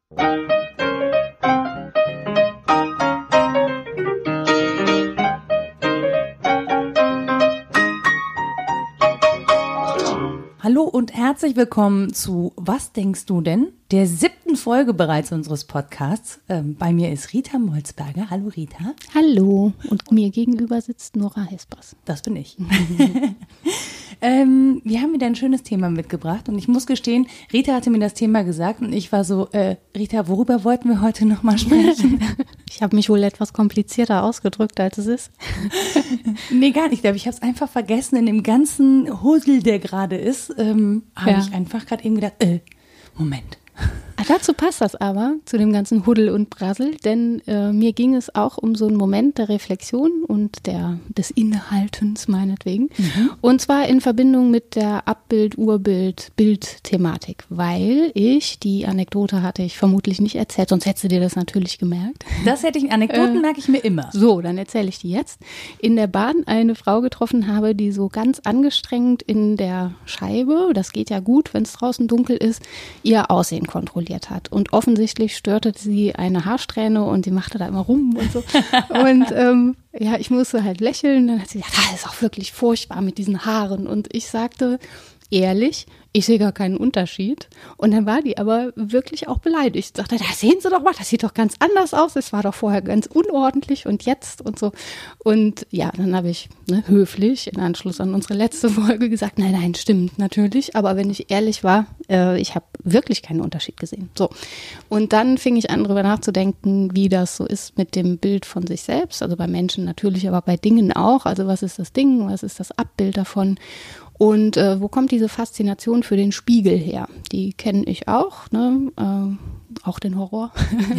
Hallo und herzlich willkommen zu Was denkst du denn? Der 7. Folge bereits unseres Podcasts. Bei mir ist Rita Molzberger. Hallo Rita. Hallo. Und mir gegenüber sitzt Nora Hespers. Das bin ich. Wir haben wieder ein schönes Thema mitgebracht und ich muss gestehen, Rita hatte mir das Thema gesagt und ich war so, Rita, worüber wollten wir heute nochmal sprechen? Ich habe mich wohl etwas komplizierter ausgedrückt, als es ist. Nee, gar nicht. Ich glaube, ich habe es einfach vergessen. In dem ganzen Husel, der gerade ist, habe ich einfach gerade eben gedacht, Moment. Dazu passt das aber, zu dem ganzen Huddel und Brassel, denn mir ging es auch um so einen Moment der Reflexion und des Innehaltens meinetwegen. Und zwar in Verbindung mit der Abbild-Urbild-Bild-Thematik, weil die Anekdote hatte ich vermutlich nicht erzählt, sonst hättest du dir das natürlich gemerkt. Anekdoten merke ich mir immer. So, dann erzähle ich die jetzt. In der Bahn eine Frau getroffen habe, die so ganz angestrengt in der Scheibe, das geht ja gut, wenn es draußen dunkel ist, ihr Aussehen kontrolliert hat. Und offensichtlich störte sie eine Haarsträhne und die machte da immer rum und so. Und ich musste halt lächeln. Dann hat sie gesagt, das ist auch wirklich furchtbar mit diesen Haaren. Und ich sagte, ehrlich, ich sehe gar keinen Unterschied. Und dann war die aber wirklich auch beleidigt. Ich sagte, da sehen Sie doch mal, das sieht doch ganz anders aus. Es war doch vorher ganz unordentlich und jetzt und so. Und ja, dann habe ich höflich in Anschluss an unsere letzte Folge gesagt, nein, stimmt natürlich. Aber wenn ich ehrlich war, ich habe wirklich keinen Unterschied gesehen. So. Und dann fing ich an, darüber nachzudenken, wie das so ist mit dem Bild von sich selbst. Also bei Menschen natürlich, aber bei Dingen auch. Also was ist das Ding? Was ist das Abbild davon? Und wo kommt diese Faszination für den Spiegel her? Die kenne ich auch, auch den Horror,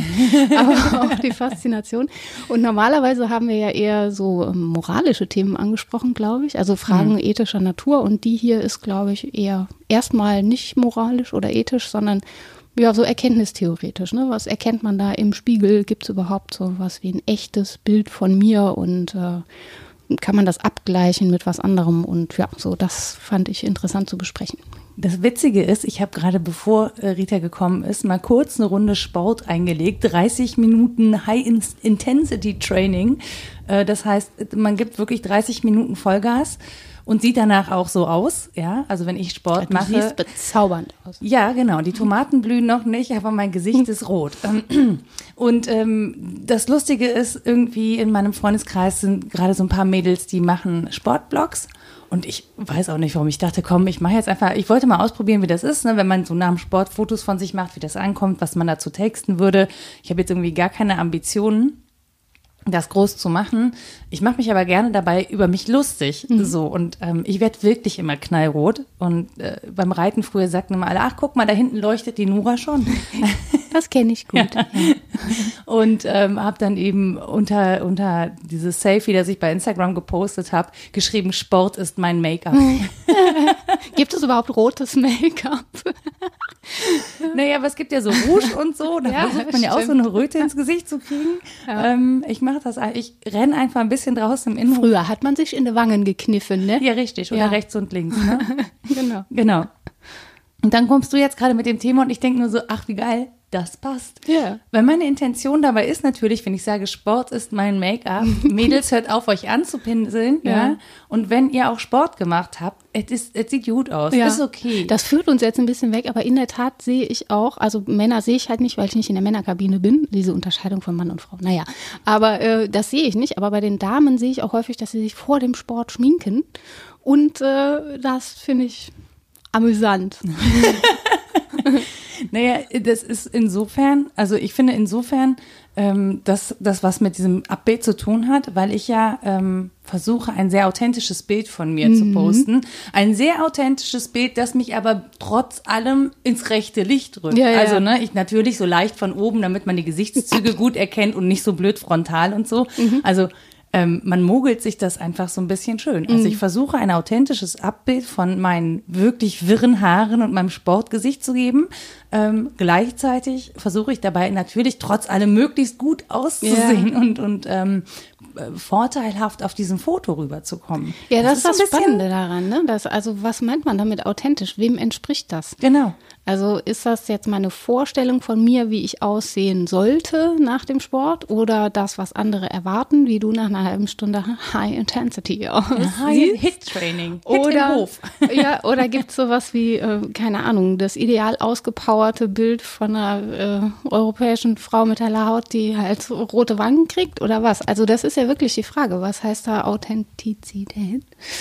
aber auch die Faszination. Und normalerweise haben wir ja eher so moralische Themen angesprochen, glaube ich, also Fragen ethischer Natur. Und die hier ist, glaube ich, eher erstmal nicht moralisch oder ethisch, sondern ja, so erkenntnistheoretisch. Ne? Was erkennt man da im Spiegel? Gibt es überhaupt so was wie ein echtes Bild von mir und kann man das abgleichen mit was anderem? Und ja, so das fand ich interessant zu besprechen. Das Witzige ist, ich habe gerade, bevor Rita gekommen ist, mal kurz eine Runde Sport eingelegt. 30 Minuten High-Intensity-Training. Das heißt, man gibt wirklich 30 Minuten Vollgas und sieht danach auch so aus. Ja, also wenn ich Sport mache. Du siehst bezaubernd aus. Ja, genau. Die Tomaten blühen noch nicht, aber mein Gesicht ist rot. Und das Lustige ist, irgendwie in meinem Freundeskreis sind gerade so ein paar Mädels, die machen Sportblogs. Und ich weiß auch nicht, warum. Ich dachte, komm, ich wollte mal ausprobieren, wie das ist, ne, wenn man so nach dem Sport Fotos von sich macht, wie das ankommt, was man dazu texten würde. Ich habe jetzt irgendwie gar keine Ambitionen, das groß zu machen. Ich mache mich aber gerne dabei über mich lustig. So. Und ich werde wirklich immer knallrot. Und beim Reiten früher sagten immer alle, ach, guck mal, da hinten leuchtet die Nora schon. Das kenne ich gut. Ja. Und habe dann eben unter dieses Selfie, das ich bei Instagram gepostet habe, geschrieben, Sport ist mein Make-up. Gibt es überhaupt rotes Make-up? Naja, aber es gibt ja so Rouge und so. Da versucht man ja auch so eine Röte ins Gesicht zu kriegen. Ja. Ich mache das, ich renne einfach ein bisschen draußen im Innenhof. Früher hat man sich in die Wangen gekniffen, ne? Ja, richtig. Oder rechts und links. Ne? Genau. Und dann kommst du jetzt gerade mit dem Thema und ich denke nur so, ach, wie geil. Das passt. Ja. Weil meine Intention dabei ist natürlich, wenn ich sage, Sport ist mein Make-up, Mädels, hört auf, euch anzupinseln, ja. Und wenn ihr auch Sport gemacht habt, es sieht gut aus, ist okay. Das führt uns jetzt ein bisschen weg, aber in der Tat sehe ich auch, also Männer sehe ich halt nicht, weil ich nicht in der Männerkabine bin, diese Unterscheidung von Mann und Frau, aber das sehe ich nicht, aber bei den Damen sehe ich auch häufig, dass sie sich vor dem Sport schminken und das finde ich amüsant. Naja, das ist insofern, also ich finde insofern, dass das was mit diesem Abbild zu tun hat, weil ich ja versuche, ein sehr authentisches Bild von mir zu posten. Ein sehr authentisches Bild, das mich aber trotz allem ins rechte Licht rückt. Ja. Also ich natürlich so leicht von oben, damit man die Gesichtszüge gut erkennt und nicht so blöd frontal und so. Also man mogelt sich das einfach so ein bisschen schön. Also ich versuche, ein authentisches Abbild von meinen wirklich wirren Haaren und meinem Sportgesicht zu geben. Gleichzeitig versuche ich dabei natürlich trotz allem möglichst gut auszusehen und vorteilhaft auf diesem Foto rüberzukommen. Ja, das ist das Spannende daran, ne? Also was meint man damit authentisch? Wem entspricht das? Genau. Also ist das jetzt meine Vorstellung von mir, wie ich aussehen sollte nach dem Sport oder das, was andere erwarten, wie du nach einer halben Stunde High Intensity aussiehst? Hit-Training, Oder, im Hof. ja, oder gibt es sowas wie, keine Ahnung, das ideal ausgepowerte Bild von einer europäischen Frau mit heller Haut, die halt rote Wangen kriegt oder was? Also das ist ja wirklich die Frage, was heißt da Authentizität?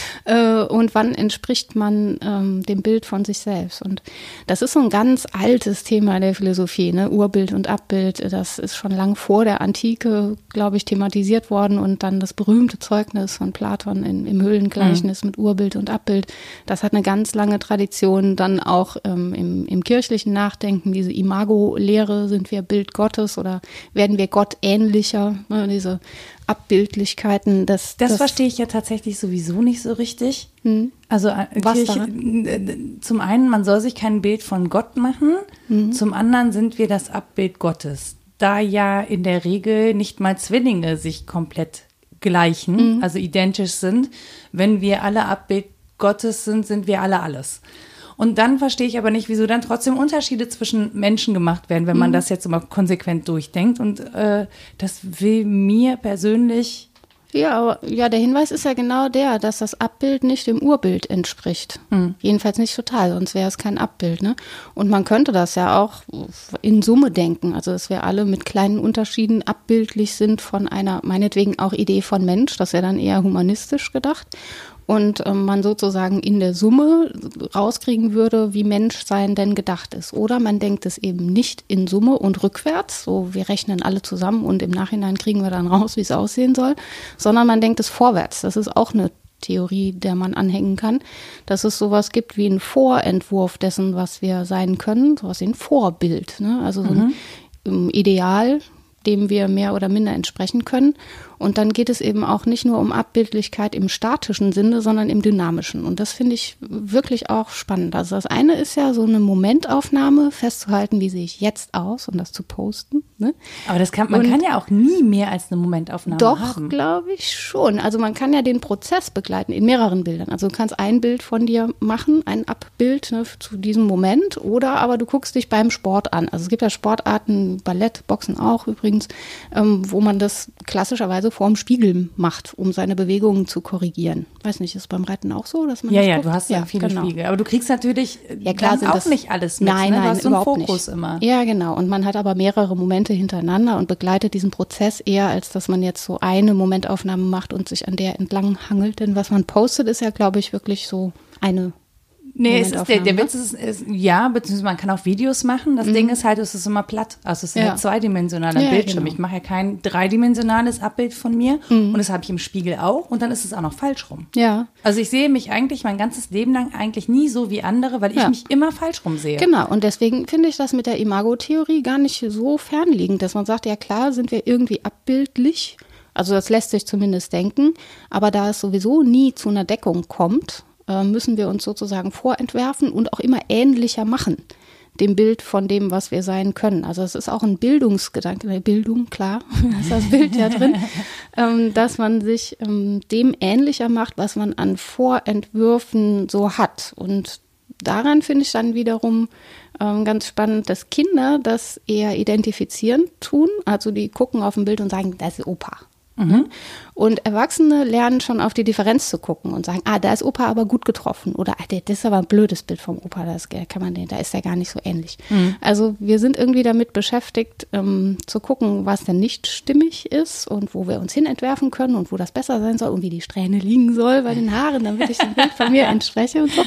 Und wann entspricht man dem Bild von sich selbst? Und das ist so ein ganz altes Thema der Philosophie, ne? Urbild und Abbild, das ist schon lang vor der Antike, glaube ich, thematisiert worden und dann das berühmte Zeugnis von Platon im Höhlengleichnis mit Urbild und Abbild, das hat eine ganz lange Tradition, dann auch im kirchlichen Nachdenken, diese Imago-Lehre, sind wir Bild Gottes oder werden wir Gott ähnlicher, ne? Diese Abbildlichkeiten. Das verstehe ich ja tatsächlich sowieso nicht so richtig. Also Was zum einen, man soll sich kein Bild von Gott machen, zum anderen sind wir das Abbild Gottes. Da ja in der Regel nicht mal Zwillinge sich komplett gleichen, also identisch sind. Wenn wir alle Abbild Gottes sind, sind wir alle alles. Und dann verstehe ich aber nicht, wieso dann trotzdem Unterschiede zwischen Menschen gemacht werden, wenn man das jetzt immer konsequent durchdenkt. Und das will mir persönlich... Ja, der Hinweis ist ja genau der, dass das Abbild nicht dem Urbild entspricht. Jedenfalls nicht total, sonst wäre es kein Abbild. Ne? Und man könnte das ja auch in Summe denken, also dass wir alle mit kleinen Unterschieden abbildlich sind von einer, meinetwegen auch Idee von Mensch, das wäre dann eher humanistisch gedacht. Und man sozusagen in der Summe rauskriegen würde, wie Menschsein denn gedacht ist. Oder man denkt es eben nicht in Summe und rückwärts, so wir rechnen alle zusammen und im Nachhinein kriegen wir dann raus, wie es aussehen soll, sondern man denkt es vorwärts. Das ist auch eine Theorie, der man anhängen kann, dass es sowas gibt wie einen Vorentwurf dessen, was wir sein können, sowas wie ein Vorbild, ne? Also so ein Ideal, dem wir mehr oder minder entsprechen können. Und dann geht es eben auch nicht nur um Abbildlichkeit im statischen Sinne, sondern im dynamischen. Und das finde ich wirklich auch spannend. Also das eine ist ja so eine Momentaufnahme, festzuhalten, wie sehe ich jetzt aus und das zu posten. Ne? Aber man kann ja auch nie mehr als eine Momentaufnahme haben. Doch, glaube ich schon. Also man kann ja den Prozess begleiten in mehreren Bildern. Also du kannst ein Bild von dir machen, ein Abbild, ne, zu diesem Moment, oder aber du guckst dich beim Sport an. Also es gibt ja Sportarten, Ballett, Boxen auch übrigens, wo man das klassischerweise vorm Spiegel macht, um seine Bewegungen zu korrigieren. Weiß nicht, ist es beim Reiten auch so, dass man Ja, das ja, guckt? du hast ja viele Spiegel. Aber du kriegst natürlich klar, dann auch nicht alles mit. Nein, ne? Du nein, hast so einen überhaupt Fokus nicht. immer. Ja, genau. Und man hat aber mehrere Momente hintereinander und begleitet diesen Prozess eher, als dass man jetzt so eine Momentaufnahme macht und sich an der entlang hangelt. Denn was man postet, ist ja, glaube ich, wirklich so eine Nee, es ist der Witz ist, ja, beziehungsweise man kann auch Videos machen. Das Ding ist halt, es ist immer platt. Also es ist ein zweidimensionaler Bildschirm. Genau. Ich mache ja kein dreidimensionales Abbild von mir und das habe ich im Spiegel auch und dann ist es auch noch falsch rum. Ja. Also ich sehe mich eigentlich mein ganzes Leben lang eigentlich nie so wie andere, weil ich mich immer falsch rum sehe. Genau, und deswegen finde ich das mit der Imago-Theorie gar nicht so fernliegend, dass man sagt, ja klar, sind wir irgendwie abbildlich. Also das lässt sich zumindest denken. Aber da es sowieso nie zu einer Deckung kommt, müssen wir uns sozusagen vorentwerfen und auch immer ähnlicher machen, dem Bild von dem, was wir sein können. Also es ist auch ein Bildungsgedanke, Bildung, klar, ist das Bild ja drin, dass man sich dem ähnlicher macht, was man an Vorentwürfen so hat. Und daran finde ich dann wiederum ganz spannend, dass Kinder das eher identifizieren tun. Also die gucken auf ein Bild und sagen, das ist Opa. Und Erwachsene lernen schon auf die Differenz zu gucken und sagen, da ist Opa aber gut getroffen oder das ist aber ein blödes Bild vom Opa, da ist der gar nicht so ähnlich. Also wir sind irgendwie damit beschäftigt, zu gucken, was denn nicht stimmig ist und wo wir uns hin entwerfen können und wo das besser sein soll und wie die Strähne liegen soll bei den Haaren, damit ich dem Bild von mir entspreche und so.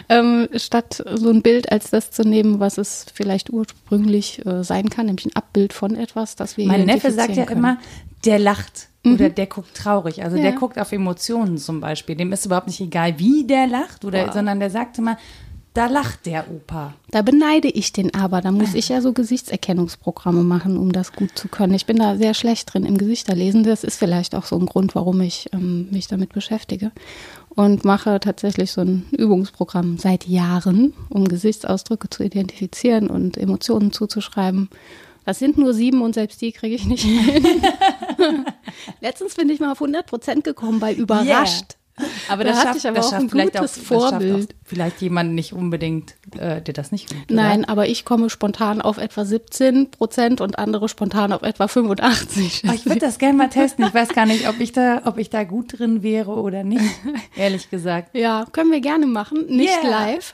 Statt so ein Bild als das zu nehmen, was es vielleicht ursprünglich sein kann, nämlich ein Abbild von etwas, das wir Mein Neffe identifizieren sagt ja können. immer, der lacht. Oder der guckt traurig. Also der guckt auf Emotionen zum Beispiel. Dem ist überhaupt nicht egal, wie der lacht, sondern der sagt immer, da lacht der Opa. Da beneide ich den aber. Da muss ich ja so Gesichtserkennungsprogramme machen, um das gut zu können. Ich bin da sehr schlecht drin im Gesichterlesen. Das ist vielleicht auch so ein Grund, warum ich mich damit beschäftige. Und mache tatsächlich so ein Übungsprogramm seit Jahren, um Gesichtsausdrücke zu identifizieren und Emotionen zuzuschreiben. Das sind nur 7 und selbst die kriege ich nicht hin. Letztens bin ich mal auf 100% gekommen bei überrascht. Aber Da das hatte schafft, ich aber das auch schafft ein vielleicht gutes das schafft Vorbild. auch vielleicht jemand nicht unbedingt, der das nicht übt. Nein, aber ich komme spontan auf etwa 17% und andere spontan auf etwa 85%. Ich würde das gerne mal testen. Ich weiß gar nicht, ob ich da gut drin wäre oder nicht, ehrlich gesagt. Ja, können wir gerne machen. Nicht live.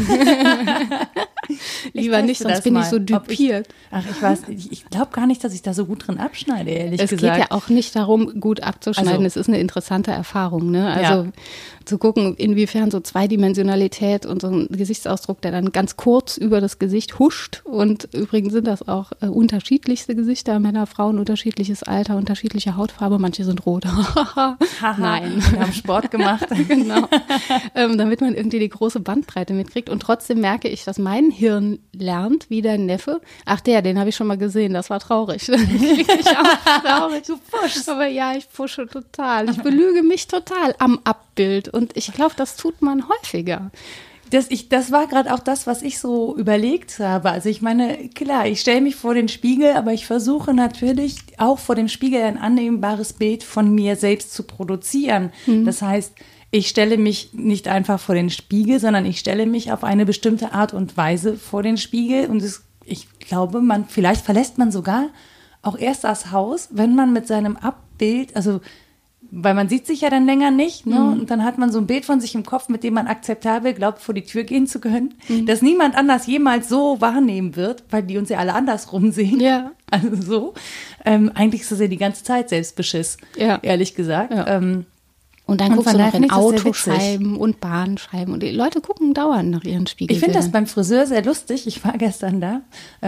Lieber nicht, sonst bin ich so düpiert. Ich glaube gar nicht, dass ich da so gut drin abschneide, ehrlich Es gesagt. geht ja auch nicht darum, gut abzuschneiden. Also, es ist eine interessante Erfahrung, ne? Also zu gucken, inwiefern so Zweidimensionalität und so ein Gesichtsausdruck, der dann ganz kurz über das Gesicht huscht. Und übrigens sind das auch unterschiedlichste Gesichter, Männer, Frauen, unterschiedliches Alter, unterschiedliche Hautfarbe. Manche sind rot. Nein. Wir haben Sport gemacht. Genau. Damit man irgendwie die große Bandbreite mitkriegt. Und trotzdem merke ich, dass mein Hirn lernt, wie dein Neffe. Ach, den habe ich schon mal gesehen, das war traurig. Dann kriege ich auch traurig. Du pushst. Aber ja, ich pushe total. Ich belüge mich total am Abbild. Und ich glaube, das tut man häufiger. Das war gerade auch das, was ich so überlegt habe. Also ich meine, klar, ich stelle mich vor den Spiegel, aber ich versuche natürlich auch vor dem Spiegel ein annehmbares Bild von mir selbst zu produzieren. Das heißt, ich stelle mich nicht einfach vor den Spiegel, sondern ich stelle mich auf eine bestimmte Art und Weise vor den Spiegel. Und ich glaube, vielleicht verlässt man sogar auch erst das Haus, wenn man mit seinem Abbild, also weil man sieht sich ja dann länger nicht, ne? Und dann hat man so ein Bild von sich im Kopf, mit dem man akzeptabel glaubt, vor die Tür gehen zu können, das niemand anders jemals so wahrnehmen wird, weil die uns ja alle andersrum sehen. Ja. Also so. Eigentlich ist das ja die ganze Zeit Selbstbeschiss, ehrlich gesagt. Ja. Und dann guckst du noch in Autoscheiben und Bahnscheiben. Und die Leute gucken dauernd nach ihren Spiegelbildern. Ich finde das beim Friseur sehr lustig. Ich war gestern da.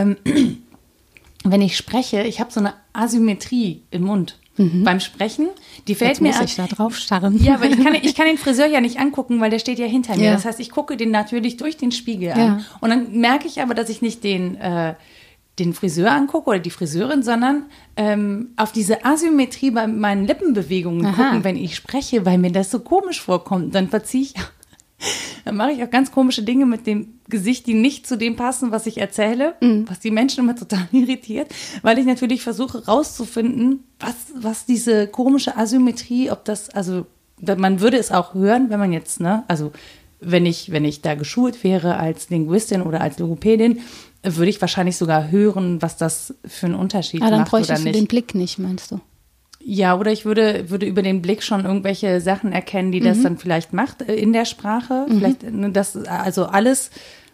Wenn ich spreche, ich habe so eine Asymmetrie im Mund. Beim Sprechen, die fällt Jetzt mir muss ich da drauf starren. Ja, aber ich kann den Friseur ja nicht angucken, weil der steht ja hinter mir. Ja. Das heißt, ich gucke den natürlich durch den Spiegel an. Und dann merke ich aber, dass ich nicht den Friseur angucke oder die Friseurin, sondern auf diese Asymmetrie bei meinen Lippenbewegungen gucken, wenn ich spreche, weil mir das so komisch vorkommt. Dann dann mache ich auch ganz komische Dinge mit dem Gesicht, die nicht zu dem passen, was ich erzähle, was die Menschen immer total irritiert, weil ich natürlich versuche rauszufinden, was diese komische Asymmetrie, ob das, also man würde es auch hören, wenn man jetzt, ne, also wenn ich da geschult wäre als Linguistin oder als Logopädin, würde ich wahrscheinlich sogar hören, was das für einen Unterschied macht oder nicht. Dann bräuchtest du den Blick nicht, meinst du? Ja, oder ich würde über den Blick schon irgendwelche Sachen erkennen, die das dann vielleicht macht in der Sprache. Vielleicht, also alles,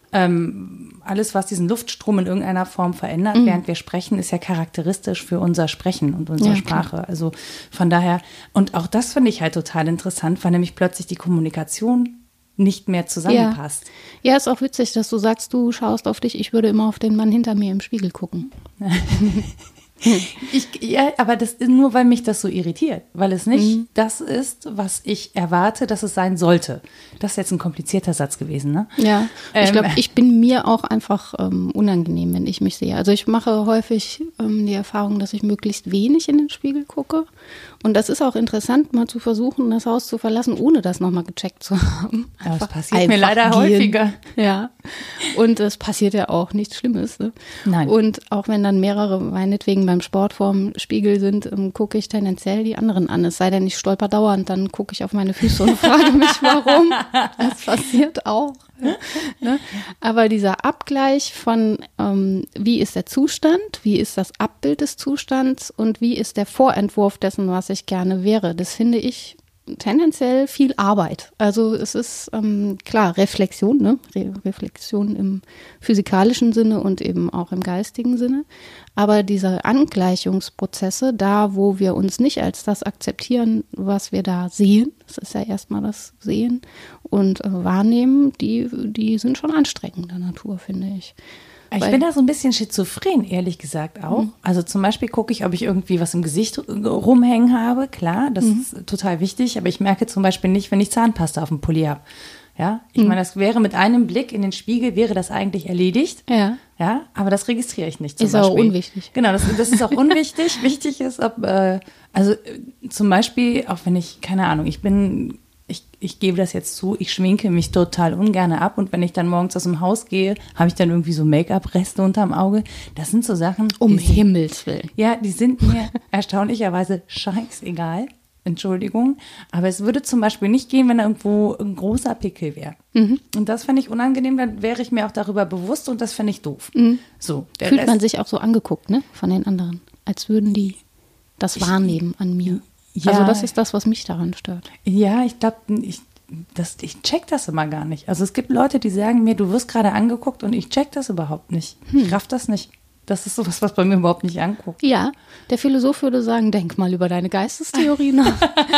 was diesen Luftstrom in irgendeiner Form verändert, während wir sprechen, ist ja charakteristisch für unser Sprechen und unsere Sprache. Klar. Also von daher, und auch das finde ich halt total interessant, weil nämlich plötzlich die Kommunikation nicht mehr zusammenpasst. Ja, ist auch witzig, dass du sagst, du schaust auf dich, ich würde immer auf den Mann hinter mir im Spiegel gucken. Aber das ist nur, weil mich das so irritiert, weil es nicht das ist, was ich erwarte, dass es sein sollte. Das ist jetzt ein komplizierter Satz gewesen, ne? Ja, ich glaube, ich bin mir auch einfach unangenehm, wenn ich mich sehe. Also ich mache häufig die Erfahrung, dass ich möglichst wenig in den Spiegel gucke. Und das ist auch interessant, mal zu versuchen, das Haus zu verlassen, ohne das nochmal gecheckt zu haben. Aber das passiert mir leider häufiger. Ja, und es passiert ja auch nichts Schlimmes. Ne? Nein. Und auch wenn dann mehrere meinetwegen beim Sport vorm Spiegel sind, gucke ich tendenziell die anderen an. Es sei denn, ich stolper dauernd, dann gucke ich auf meine Füße und frage mich, warum. Das passiert auch. Ne? Aber dieser Abgleich von, wie ist der Zustand, wie ist das Abbild des Zustands und wie ist der Vorentwurf dessen, was ich gerne wäre, das finde ich tendenziell viel Arbeit. Also es ist klar Reflexion, ne? Reflexion im physikalischen Sinne und eben auch im geistigen Sinne. Aber diese Angleichungsprozesse, da wo wir uns nicht als das akzeptieren, was wir da sehen, das ist ja erstmal das Sehen und Wahrnehmen, die sind schon anstrengender Natur, finde ich. Ich bin da so ein bisschen schizophren, ehrlich gesagt auch. Also zum Beispiel gucke ich, ob ich irgendwie was im Gesicht rumhängen habe. Klar, das ist total wichtig. Aber ich merke zum Beispiel nicht, wenn ich Zahnpasta auf dem Pulli habe. Ja, ich meine, das wäre mit einem Blick in den Spiegel, wäre das eigentlich erledigt. Ja. Ja, aber das registriere ich nicht zum Ist Beispiel. auch unwichtig. Genau, das ist auch unwichtig. Wichtig ist, zum Beispiel, auch wenn ich, keine Ahnung, ich gebe das jetzt zu, ich schminke mich total ungern ab und wenn ich dann morgens aus dem Haus gehe, habe ich dann irgendwie so Make-up-Reste unterm Auge. Das sind so Sachen. Um Himmels Willen. Ja, die sind mir erstaunlicherweise scheißegal. Entschuldigung, aber es würde zum Beispiel nicht gehen, wenn da irgendwo ein großer Pickel wäre. Und das fände ich unangenehm, dann wäre ich mir auch darüber bewusst und das fände ich doof. So, Fühlt man sich auch so angeguckt, ne, von den anderen, als würden die das wahrnehmen an mir. Ja, also das ist das, was mich daran stört. Ja, ich glaube, ich check das immer gar nicht. Also es gibt Leute, die sagen mir, du wirst gerade angeguckt und ich check das überhaupt nicht. Ich raff das nicht. Das ist sowas, was bei mir überhaupt nicht anguckt. Ja, der Philosoph würde sagen, denk mal über deine Geistestheorie nach.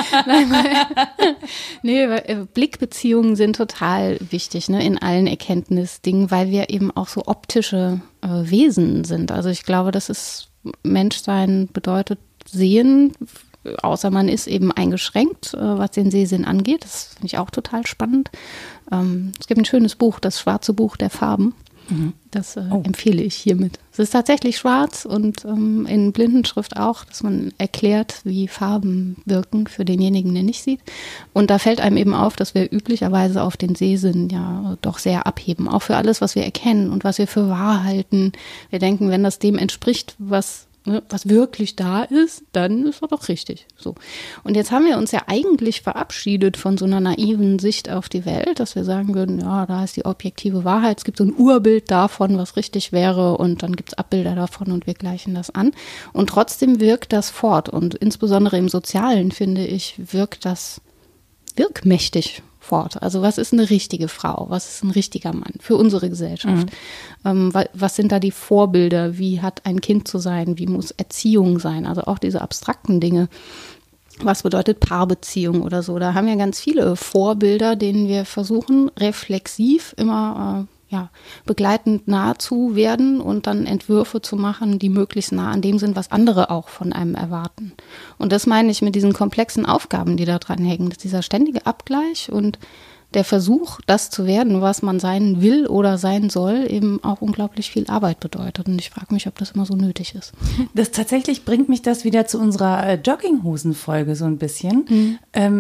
Blickbeziehungen sind total wichtig, ne, in allen Erkenntnisdingen, weil wir eben auch so optische Wesen sind. Also ich glaube, das ist Menschsein bedeutet sehen, außer man ist eben eingeschränkt, was den Sehsinn angeht. Das finde ich auch total spannend. Es gibt ein schönes Buch, das Schwarze Buch der Farben. Das empfehle ich hiermit. Es ist tatsächlich schwarz und in Blindenschrift auch, dass man erklärt, wie Farben wirken für denjenigen, der nicht sieht. Und da fällt einem eben auf, dass wir üblicherweise auf den Sehsinn ja doch sehr abheben. Auch für alles, was wir erkennen und was wir für wahr halten. Wir denken, wenn das dem entspricht, was wirklich da ist, dann ist das doch richtig. So. Und jetzt haben wir uns ja eigentlich verabschiedet von so einer naiven Sicht auf die Welt, dass wir sagen würden, ja, da ist die objektive Wahrheit, es gibt so ein Urbild davon, was richtig wäre und dann gibt es Abbilder davon und wir gleichen das an. Und trotzdem wirkt das fort und insbesondere im Sozialen, finde ich, wirkt das wirkmächtig fort. Also was ist eine richtige Frau? Was ist ein richtiger Mann für unsere Gesellschaft? Was sind da die Vorbilder? Wie hat ein Kind zu sein? Wie muss Erziehung sein? Also auch diese abstrakten Dinge. Was bedeutet Paarbeziehung oder so? Da haben wir ganz viele Vorbilder, denen wir versuchen, reflexiv immer begleitend nahe zu werden und dann Entwürfe zu machen, die möglichst nah an dem sind, was andere auch von einem erwarten. Und das meine ich mit diesen komplexen Aufgaben, die da dran hängen. Das ist dieser ständige Abgleich und der Versuch, das zu werden, was man sein will oder sein soll, eben auch unglaublich viel Arbeit bedeutet. Und ich frage mich, ob das immer so nötig ist. Das tatsächlich bringt mich das wieder zu unserer Jogginghosen-Folge so ein bisschen.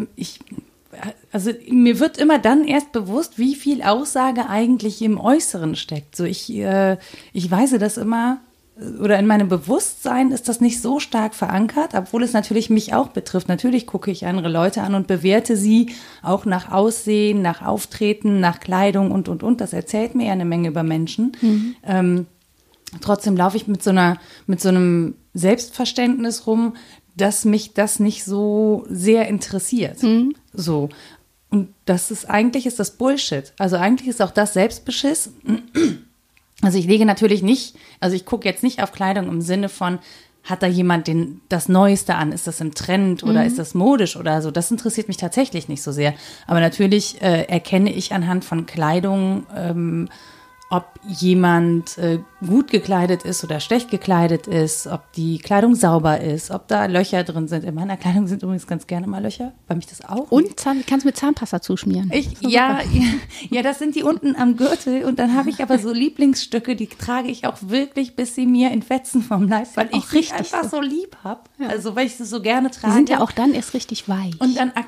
Also mir wird immer dann erst bewusst, wie viel Aussage eigentlich im Äußeren steckt. So ich weise das immer, oder in meinem Bewusstsein ist das nicht so stark verankert, obwohl es natürlich mich auch betrifft. Natürlich gucke ich andere Leute an und bewerte sie auch nach Aussehen, nach Auftreten, nach Kleidung und. Das erzählt mir ja eine Menge über Menschen. Trotzdem laufe ich mit so einem Selbstverständnis rum, dass mich das nicht so sehr interessiert. So. Und eigentlich ist das Bullshit. Also eigentlich ist auch das Selbstbeschiss. Also ich lege natürlich nicht, also ich gucke jetzt nicht auf Kleidung im Sinne von, hat da jemand das Neueste an? Ist das im Trend oder ist das modisch oder so? Das interessiert mich tatsächlich nicht so sehr. Aber natürlich erkenne ich anhand von Kleidung, ob jemand gut gekleidet ist oder schlecht gekleidet ist, ob die Kleidung sauber ist, ob da Löcher drin sind. In meiner Kleidung sind übrigens ganz gerne mal Löcher, weil mich das auch. Und kannst mit Zahnpasta zuschmieren. Ja, das sind die unten am Gürtel und dann habe ich aber so Lieblingsstücke, die trage ich auch wirklich, bis sie mir in Fetzen vom Leib, weil ich sie einfach so lieb habe. Ja. Also weil ich sie so gerne trage. Die sind ja auch dann erst richtig weich. Und dann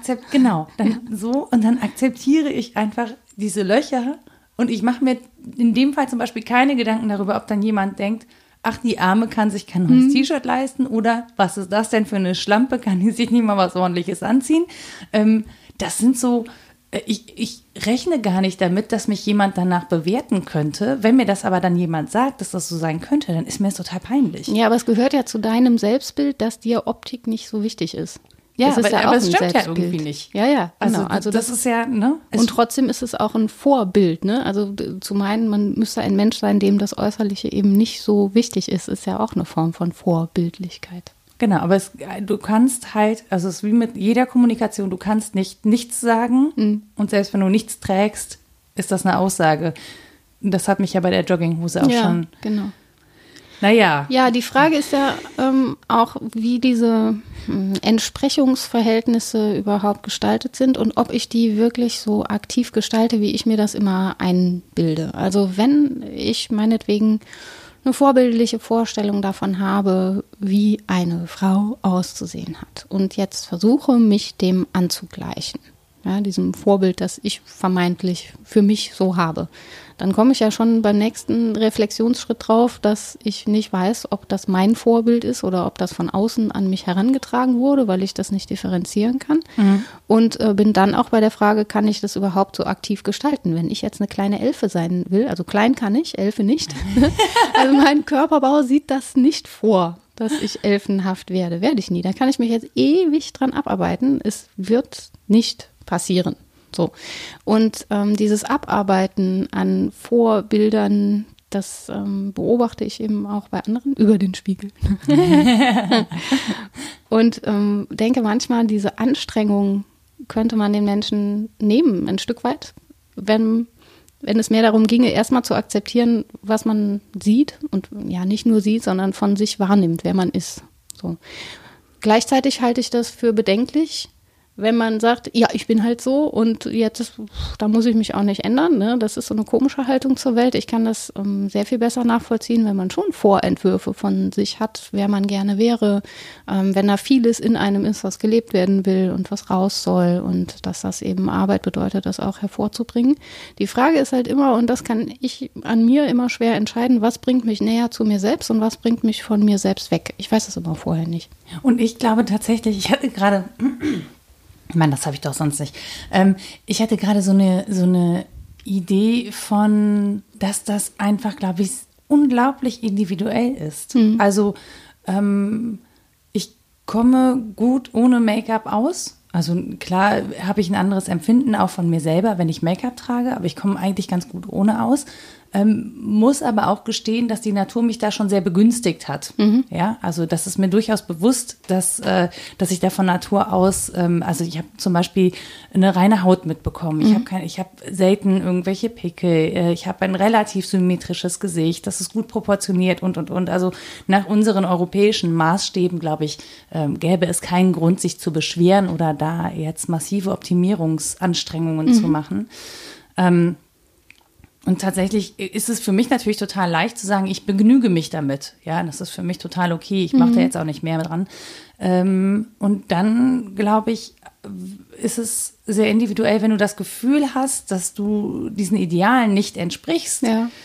dann akzeptiere ich einfach diese Löcher. Und ich mache mir in dem Fall zum Beispiel keine Gedanken darüber, ob dann jemand denkt, ach, die Arme kann sich kein neues T-Shirt leisten oder was ist das denn für eine Schlampe, kann die sich nicht mal was Ordentliches anziehen. Das sind so, ich rechne gar nicht damit, dass mich jemand danach bewerten könnte. Wenn mir das aber dann jemand sagt, dass das so sein könnte, dann ist mir das total peinlich. Ja, aber es gehört ja zu deinem Selbstbild, dass dir Optik nicht so wichtig ist. Ja, aber es stimmt ja irgendwie nicht. Ja, genau. Also das ist ja, ne? Und trotzdem ist es auch ein Vorbild, ne? Also zu meinen, man müsste ein Mensch sein, dem das Äußerliche eben nicht so wichtig ist ja auch eine Form von Vorbildlichkeit. Genau, aber du kannst halt, also es ist wie mit jeder Kommunikation, du kannst nichts sagen und selbst wenn du nichts trägst, ist das eine Aussage. Das hat mich ja bei der Jogginghose auch schon. Genau. Naja. Ja, die Frage ist ja auch, wie diese Entsprechungsverhältnisse überhaupt gestaltet sind und ob ich die wirklich so aktiv gestalte, wie ich mir das immer einbilde. Also wenn ich meinetwegen eine vorbildliche Vorstellung davon habe, wie eine Frau auszusehen hat und jetzt versuche, mich dem anzugleichen. ja, diesem Vorbild, das ich vermeintlich für mich so habe. Dann komme ich ja schon beim nächsten Reflexionsschritt drauf, dass ich nicht weiß, ob das mein Vorbild ist oder ob das von außen an mich herangetragen wurde, weil ich das nicht differenzieren kann. Und bin dann auch bei der Frage, kann ich das überhaupt so aktiv gestalten? Wenn ich jetzt eine kleine Elfe sein will, also klein kann ich, Elfe nicht. Also mein Körperbau sieht das nicht vor, dass ich elfenhaft werde. Werde ich nie. Da kann ich mich jetzt ewig dran abarbeiten. Es wird nicht passieren. So. Und dieses Abarbeiten an Vorbildern, das beobachte ich eben auch bei anderen über den Spiegel. Und denke manchmal, diese Anstrengung könnte man den Menschen nehmen, ein Stück weit, wenn es mehr darum ginge, erstmal zu akzeptieren, was man sieht und ja nicht nur sieht, sondern von sich wahrnimmt, wer man ist. So. Gleichzeitig halte ich das für bedenklich, wenn man sagt, ja, ich bin halt so und jetzt, da muss ich mich auch nicht ändern. Ne? Das ist so eine komische Haltung zur Welt. Ich kann das sehr viel besser nachvollziehen, wenn man schon Vorentwürfe von sich hat, wer man gerne wäre, wenn da vieles in einem ist, was gelebt werden will und was raus soll und dass das eben Arbeit bedeutet, das auch hervorzubringen. Die Frage ist halt immer, und das kann ich an mir immer schwer entscheiden, was bringt mich näher zu mir selbst und was bringt mich von mir selbst weg. Ich weiß das immer vorher nicht. Und ich glaube tatsächlich, ich hatte gerade... Ich meine, das habe ich doch sonst nicht. Ich hatte gerade so eine Idee von, dass das einfach, glaube ich, unglaublich individuell ist. Also ich komme gut ohne Make-up aus. Also klar habe ich ein anderes Empfinden auch von mir selber, wenn ich Make-up trage, aber ich komme eigentlich ganz gut ohne aus. Muss aber auch gestehen, dass die Natur mich da schon sehr begünstigt hat. Ja, also das ist mir durchaus bewusst, dass ich da von Natur aus, also ich habe zum Beispiel eine reine Haut mitbekommen. Ich habe selten irgendwelche Pickel. Ich habe ein relativ symmetrisches Gesicht. Das ist gut proportioniert und. Also nach unseren europäischen Maßstäben, glaube ich, gäbe es keinen Grund, sich zu beschweren oder da jetzt massive Optimierungsanstrengungen zu machen. Und tatsächlich ist es für mich natürlich total leicht zu sagen, ich begnüge mich damit. Ja, das ist für mich total okay. Ich mache da jetzt auch nicht mehr dran. Und dann, glaube ich, ist es sehr individuell, wenn du das Gefühl hast, dass du diesen Idealen nicht entsprichst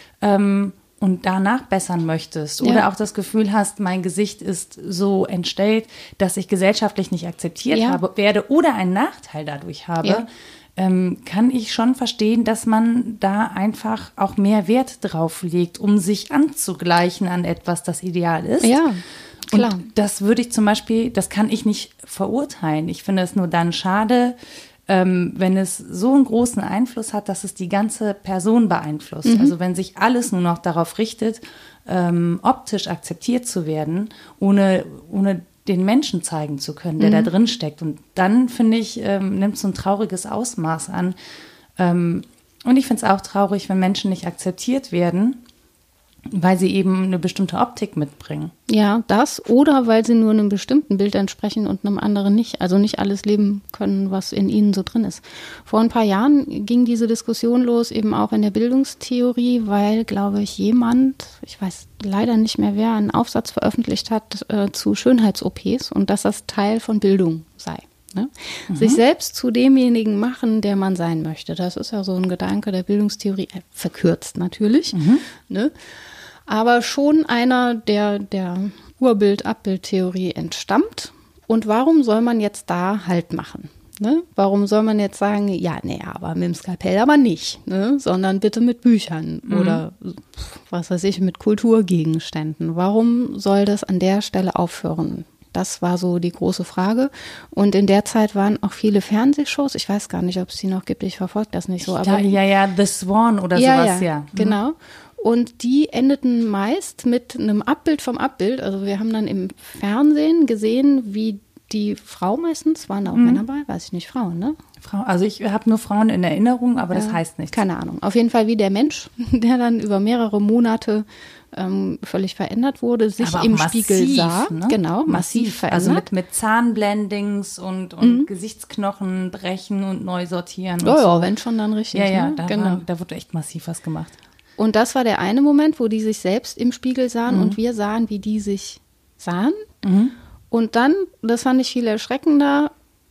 und danach bessern möchtest. Oder auch das Gefühl hast, mein Gesicht ist so entstellt, dass ich gesellschaftlich nicht akzeptiert werde oder einen Nachteil dadurch habe. Ja. Kann ich schon verstehen, dass man da einfach auch mehr Wert drauf legt, um sich anzugleichen an etwas, das ideal ist. Ja, klar. Und das würde ich zum Beispiel, das kann ich nicht verurteilen. Ich finde es nur dann schade, wenn es so einen großen Einfluss hat, dass es die ganze Person beeinflusst. Also wenn sich alles nur noch darauf richtet, optisch akzeptiert zu werden, ohne den Menschen zeigen zu können, der da drin steckt. Und dann, finde ich, nimmt so ein trauriges Ausmaß an. Und ich finde es auch traurig, wenn Menschen nicht akzeptiert werden, weil sie eben eine bestimmte Optik mitbringen. Ja, das oder weil sie nur einem bestimmten Bild entsprechen und einem anderen nicht. Also nicht alles leben können, was in ihnen so drin ist. Vor ein paar Jahren ging diese Diskussion los, eben auch in der Bildungstheorie, weil, glaube ich, jemand, ich weiß leider nicht mehr wer, einen Aufsatz veröffentlicht hat zu Schönheits-OPs und dass das Teil von Bildung sei. Ne? Sich selbst zu demjenigen machen, der man sein möchte. Das ist ja so ein Gedanke der Bildungstheorie, verkürzt natürlich, ne? Aber schon einer, der Urbild-Abbild-Theorie entstammt. Und warum soll man jetzt da Halt machen? Ne? Warum soll man jetzt sagen, ja, nee, aber mit dem Skalpell aber nicht, ne? Sondern bitte mit Büchern oder was weiß ich, mit Kulturgegenständen. Warum soll das an der Stelle aufhören? Das war so die große Frage. Und in der Zeit waren auch viele Fernsehshows. Ich weiß gar nicht, ob es die noch gibt. Ich verfolge das nicht so. Aber The Swan oder sowas, ja. Genau. Und die endeten meist mit einem Abbild vom Abbild. Also wir haben dann im Fernsehen gesehen, wie die Frau meistens, waren da auch Männer bei, weiß ich nicht, Frauen, ne? Also ich habe nur Frauen in Erinnerung, aber das heißt nichts. Keine Ahnung. Auf jeden Fall wie der Mensch, der dann über mehrere Monate völlig verändert wurde, sich im Spiegel sah. Ne? Genau, massiv verändert. Also mit Zahnblendings und Gesichtsknochen brechen und neu sortieren. Ja, wenn schon, dann richtig. Ja, ne? da wurde echt massiv was gemacht. Und das war der eine Moment, wo die sich selbst im Spiegel sahen und wir sahen, wie die sich sahen. Und dann, das fand ich viel erschreckender,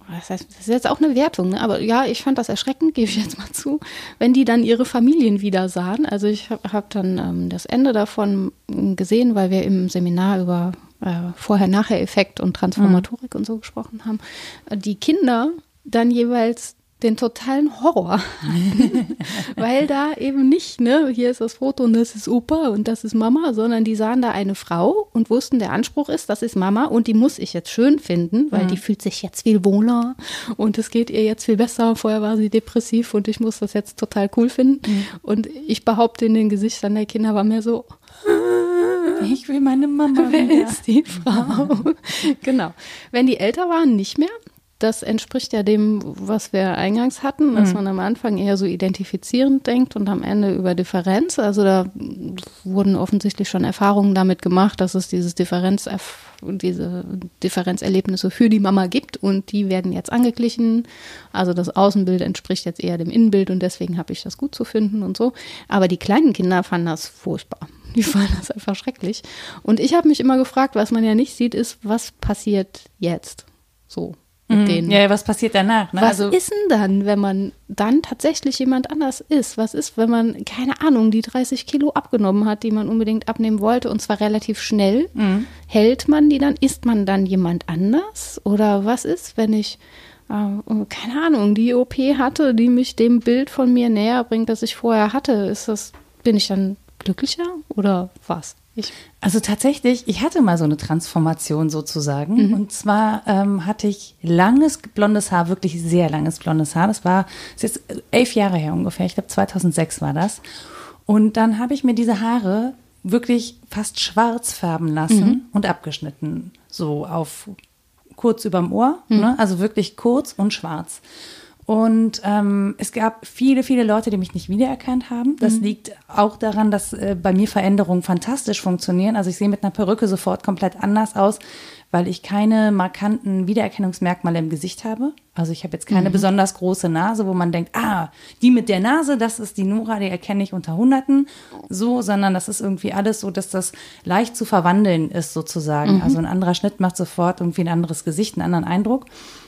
das heißt, das ist jetzt auch eine Wertung, ne? Aber ja, ich fand das erschreckend, gebe ich jetzt mal zu, wenn die dann ihre Familien wieder sahen. Also ich hab dann das Ende davon gesehen, weil wir im Seminar über Vorher-Nachher-Effekt und Transformatorik und so gesprochen haben. Die Kinder dann jeweils den totalen Horror hatten, weil da eben nicht, ne, hier ist das Foto und das ist Opa und das ist Mama, sondern die sahen da eine Frau und wussten, der Anspruch ist, das ist Mama und die muss ich jetzt schön finden, weil die fühlt sich jetzt viel wohler und es geht ihr jetzt viel besser. Vorher war sie depressiv und ich muss das jetzt total cool finden. Und ich behaupte, in den Gesichtern der Kinder war mehr so, ich will meine Mama. Wer ist die Frau? Genau. Wenn die älter waren, nicht mehr. Das entspricht ja dem, was wir eingangs hatten, dass man am Anfang eher so identifizierend denkt und am Ende über Differenz. Also da wurden offensichtlich schon Erfahrungen damit gemacht, dass es diese Differenzerlebnisse für die Mama gibt und die werden jetzt angeglichen. Also das Außenbild entspricht jetzt eher dem Innenbild und deswegen habe ich das gut zu finden und so. Aber die kleinen Kinder fanden das furchtbar. Die fanden das einfach schrecklich. Und ich habe mich immer gefragt, was man ja nicht sieht, ist, was passiert jetzt so. Denen. Ja, was passiert danach? Ne? Was ist denn dann, wenn man dann tatsächlich jemand anders ist? Was ist, wenn man, keine Ahnung, die 30 Kilo abgenommen hat, die man unbedingt abnehmen wollte und zwar relativ schnell? Hält man die dann? Ist man dann jemand anders? Oder was ist, wenn ich, keine Ahnung, die OP hatte, die mich dem Bild von mir näher bringt, das ich vorher hatte? Bin ich dann glücklicher oder was? Also tatsächlich, ich hatte mal so eine Transformation sozusagen. Und zwar hatte ich langes blondes Haar, wirklich sehr langes blondes Haar. Das ist jetzt 11 Jahre her ungefähr. Ich glaube 2006 war das. Und dann habe ich mir diese Haare wirklich fast schwarz färben lassen und abgeschnitten. So auf kurz überm Ohr, ne? Also wirklich kurz und schwarz. Und es gab viele, viele Leute, die mich nicht wiedererkannt haben. Das liegt auch daran, dass bei mir Veränderungen fantastisch funktionieren. Also ich sehe mit einer Perücke sofort komplett anders aus, weil ich keine markanten Wiedererkennungsmerkmale im Gesicht habe. Also ich habe jetzt keine besonders große Nase, wo man denkt, die mit der Nase, das ist die Nora, die erkenne ich unter Hunderten. So, sondern das ist irgendwie alles so, dass das leicht zu verwandeln ist sozusagen. Also ein anderer Schnitt macht sofort irgendwie ein anderes Gesicht, einen anderen Eindruck.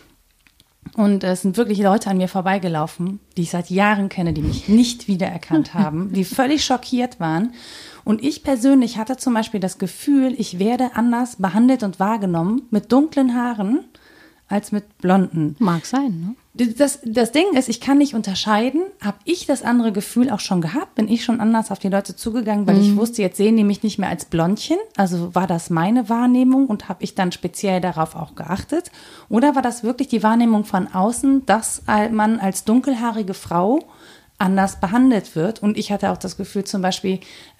Und es sind wirklich Leute an mir vorbeigelaufen, die ich seit Jahren kenne, die mich nicht wiedererkannt haben, die völlig schockiert waren. Und ich persönlich hatte zum Beispiel das Gefühl, ich werde anders behandelt und wahrgenommen mit dunklen Haaren als mit blonden. Mag sein, ne? Das Ding ist, ich kann nicht unterscheiden. Habe ich das andere Gefühl auch schon gehabt? Bin ich schon anders auf die Leute zugegangen, weil ich wusste, jetzt sehen die mich nicht mehr als Blondchen? Also war das meine Wahrnehmung und habe ich dann speziell darauf auch geachtet? Oder war das wirklich die Wahrnehmung von außen, dass man als dunkelhaarige Frau anders behandelt wird? Und ich hatte auch das Gefühl zum Beispiel,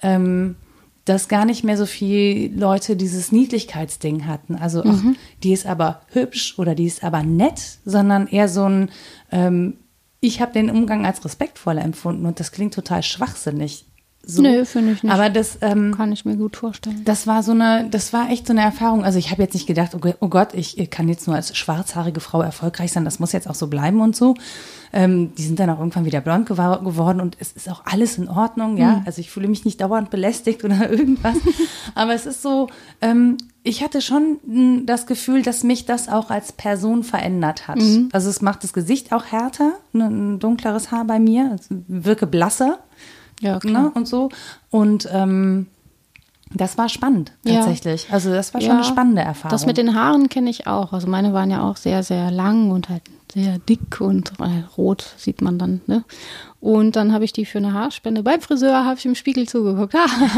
dass gar nicht mehr so viele Leute dieses Niedlichkeitsding hatten. Also ach, die ist aber hübsch oder die ist aber nett, sondern eher so ein, ich habe den Umgang als respektvoller empfunden und das klingt total schwachsinnig. So. Nö, finde ich nicht. Aber das kann ich mir gut vorstellen. Das war echt so eine Erfahrung. Also ich habe jetzt nicht gedacht, oh Gott, ich kann jetzt nur als schwarzhaarige Frau erfolgreich sein, das muss jetzt auch so bleiben und so. Die sind dann auch irgendwann wieder blond geworden und es ist auch alles in Ordnung, ja. Also ich fühle mich nicht dauernd belästigt oder irgendwas. Aber es ist so, ich hatte schon das Gefühl, dass mich das auch als Person verändert hat. Also es macht das Gesicht auch härter, ein dunkleres Haar bei mir, also wirke blasser. Ja, klar. Ne, und so. Und das war spannend, tatsächlich. Ja. Also das war schon eine spannende Erfahrung. Das mit den Haaren kenne ich auch. Also meine waren ja auch sehr, sehr lang und halt sehr dick und rot sieht man dann, ne? Und dann habe ich die für eine Haarspende beim Friseur, habe ich im Spiegel zugeguckt,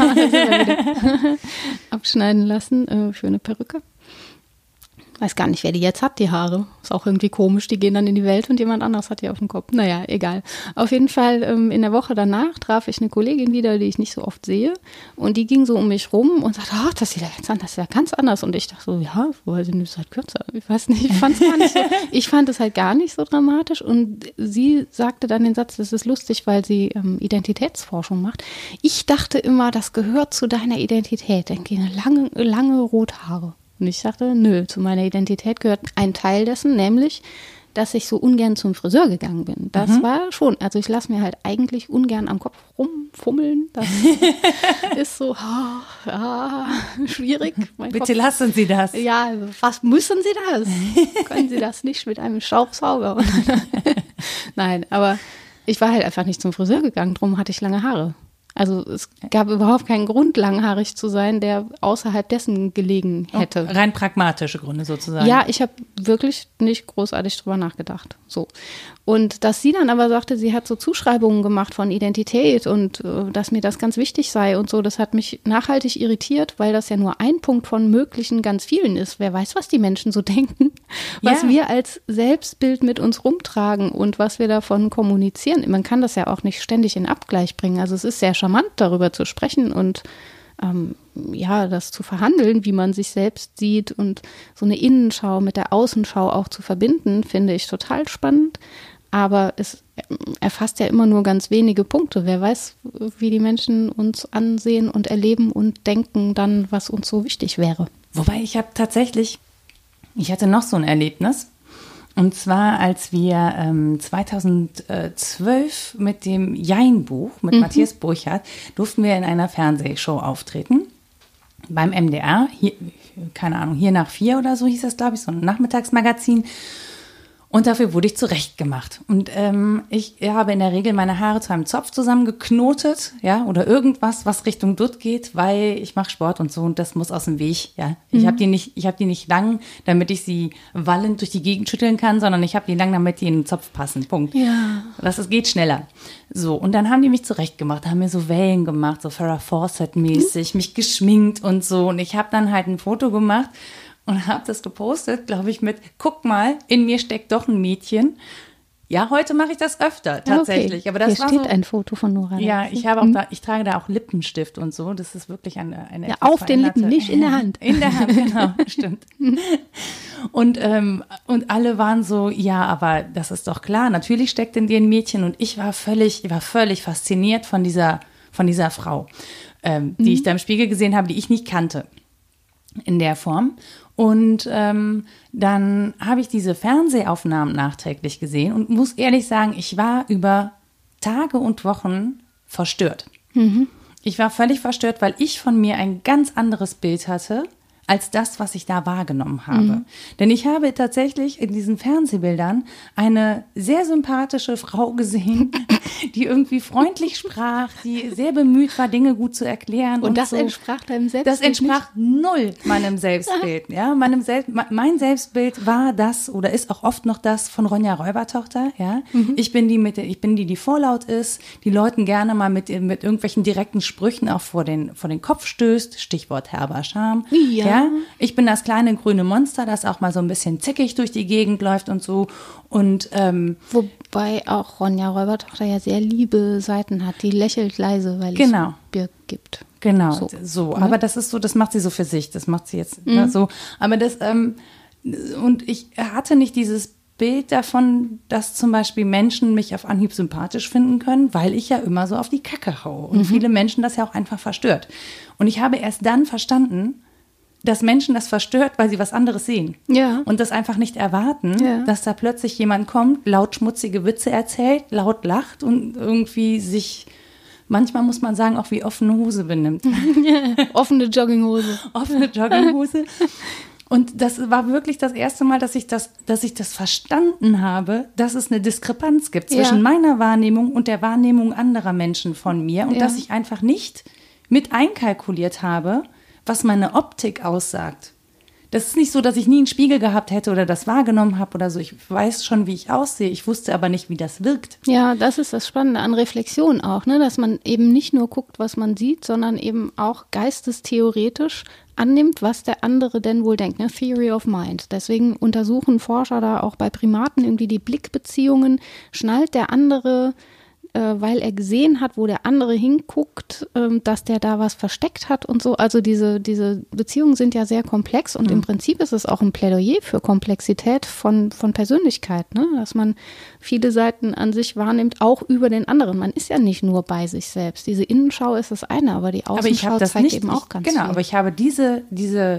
abschneiden lassen für eine Perücke. Weiß gar nicht, wer die jetzt hat, die Haare. Ist auch irgendwie komisch, die gehen dann in die Welt und jemand anderes hat die auf dem Kopf. Naja, egal. Auf jeden Fall in der Woche danach traf ich eine Kollegin wieder, die ich nicht so oft sehe. Und die ging so um mich rum und sagte, das sieht ja ganz anders, das ist ja ganz anders. Und ich dachte so, ja, woher sind die halt kürzer? Ich weiß nicht, ich fand es halt gar nicht so dramatisch. Und sie sagte dann den Satz, das ist lustig, weil sie Identitätsforschung macht. Ich dachte immer, das gehört zu deiner Identität. Denke ich, lange Rothaare. Und ich sagte, nö, zu meiner Identität gehört ein Teil dessen, nämlich, dass ich so ungern zum Friseur gegangen bin. Das war schon, also ich lasse mir halt eigentlich ungern am Kopf rumfummeln. Das ist so schwierig. Bitte lassen Sie das. Ja, was müssen Sie das? Können Sie das nicht mit einem Staubsauger? Nein, aber ich war halt einfach nicht zum Friseur gegangen, drum hatte ich lange Haare. Also es gab überhaupt keinen Grund, langhaarig zu sein, der außerhalb dessen gelegen hätte. Rein pragmatische Gründe sozusagen. Ja, ich habe wirklich nicht großartig drüber nachgedacht. So. Und dass sie dann aber sagte, sie hat so Zuschreibungen gemacht von Identität und dass mir das ganz wichtig sei und so, das hat mich nachhaltig irritiert, weil das ja nur ein Punkt von möglichen ganz vielen ist. Wer weiß, was die Menschen so denken, was wir als Selbstbild mit uns rumtragen und was wir davon kommunizieren. Man kann das ja auch nicht ständig in Abgleich bringen. Also es ist sehr charmant, darüber zu sprechen und das zu verhandeln, wie man sich selbst sieht und so eine Innenschau mit der Außenschau auch zu verbinden, finde ich total spannend. Aber es erfasst ja immer nur ganz wenige Punkte. Wer weiß, wie die Menschen uns ansehen und erleben und denken dann, was uns so wichtig wäre. Wobei ich hatte noch so ein Erlebnis. Und zwar, als wir 2012 mit dem Jein-Buch mit Matthias Burchardt durften wir in einer Fernsehshow auftreten. Beim MDR, hier, keine Ahnung, hier nach 4 oder so hieß das, glaube ich, so ein Nachmittagsmagazin. Und dafür wurde ich zurechtgemacht. Und ich habe in der Regel meine Haare zu einem Zopf zusammengeknotet, ja, oder irgendwas, was Richtung Dutt geht, weil ich mache Sport und so und das muss aus dem Weg, ja. Ich habe die nicht lang, damit ich sie wallend durch die Gegend schütteln kann, sondern ich habe die lang, damit die in den Zopf passen. Punkt. Ja. Es geht schneller. So, und dann haben die mich zurechtgemacht, haben mir so Wellen gemacht, so Farrah Fawcett-mäßig, mich geschminkt und so. Und ich habe dann halt ein Foto gemacht und habe das gepostet, glaube ich, mit, guck mal, in mir steckt doch ein Mädchen. Ja, heute mache ich das öfter, tatsächlich. Okay. Aber das Hier war steht so, ein Foto von Nora. ja, ich habe auch ich trage da auch Lippenstift und so. Das ist wirklich eine ja, auf den Lippen, nicht in der Hand. In der Hand, genau, stimmt. Und alle waren so, ja, aber das ist doch klar, natürlich steckt in dir ein Mädchen. Und ich war völlig fasziniert von dieser Frau, die ich da im Spiegel gesehen habe, die ich nicht kannte in der Form. Und dann habe ich diese Fernsehaufnahmen nachträglich gesehen und muss ehrlich sagen, ich war über Tage und Wochen verstört. Ich war völlig verstört, weil ich von mir ein ganz anderes Bild hatte, als das, was ich da wahrgenommen habe. Denn ich habe tatsächlich in diesen Fernsehbildern eine sehr sympathische Frau gesehen, die irgendwie freundlich sprach, die sehr bemüht war, Dinge gut zu erklären. Und das so. entsprach deinem Selbstbild? Das entsprach null meinem Selbstbild. Ja, mein Selbstbild war das oder ist auch oft noch das von Ronja Räubertochter. Ja, ich bin die vorlaut ist, die Leuten gerne mal mit irgendwelchen direkten Sprüchen auch vor den Kopf stößt. Stichwort herber Charme. Ja, ich bin das kleine grüne Monster, das auch mal so ein bisschen zickig durch die Gegend läuft und so. Und wobei auch Ronja Räubertochter ja sehr liebe Seiten hat. Die lächelt leise, weil es Bier gibt. Genau, so. Aber das ist so, das macht sie so für sich. Das macht sie jetzt so. Aber und ich hatte nicht dieses Bild davon, dass zum Beispiel Menschen mich auf Anhieb sympathisch finden können, weil ich ja immer so auf die Kacke haue. Und viele Menschen das ja auch einfach verstört. Und ich habe erst dann verstanden, dass Menschen das verstört, weil sie was anderes sehen. Ja. Und das einfach nicht erwarten, dass da plötzlich jemand kommt, laut schmutzige Witze erzählt, laut lacht und irgendwie sich, manchmal muss man sagen, auch wie offene Hose benimmt. Offene Jogginghose. Offene Jogginghose. Und das war wirklich das erste Mal, dass ich das verstanden habe, dass es eine Diskrepanz gibt zwischen meiner Wahrnehmung und der Wahrnehmung anderer Menschen von mir und dass ich einfach nicht mit einkalkuliert habe, was meine Optik aussagt. Das ist nicht so, dass ich nie einen Spiegel gehabt hätte oder das wahrgenommen habe oder so. Ich weiß schon, wie ich aussehe. Ich wusste aber nicht, wie das wirkt. Ja, das ist das Spannende an Reflexion auch, ne? Dass man eben nicht nur guckt, was man sieht, sondern eben auch geistestheoretisch annimmt, was der andere denn wohl denkt. Ne? Theory of Mind. Deswegen untersuchen Forscher da auch bei Primaten irgendwie die Blickbeziehungen. Schnallt der andere, weil er gesehen hat, wo der andere hinguckt, dass der da was versteckt hat und so. Also diese Beziehungen sind ja sehr komplex und im Prinzip ist es auch ein Plädoyer für Komplexität von Persönlichkeit, ne? Dass man viele Seiten an sich wahrnimmt, auch über den anderen. Man ist ja nicht nur bei sich selbst. Diese Innenschau ist das eine, aber die Außenschau zeigt eben auch ganz viel. Genau, aber ich habe diese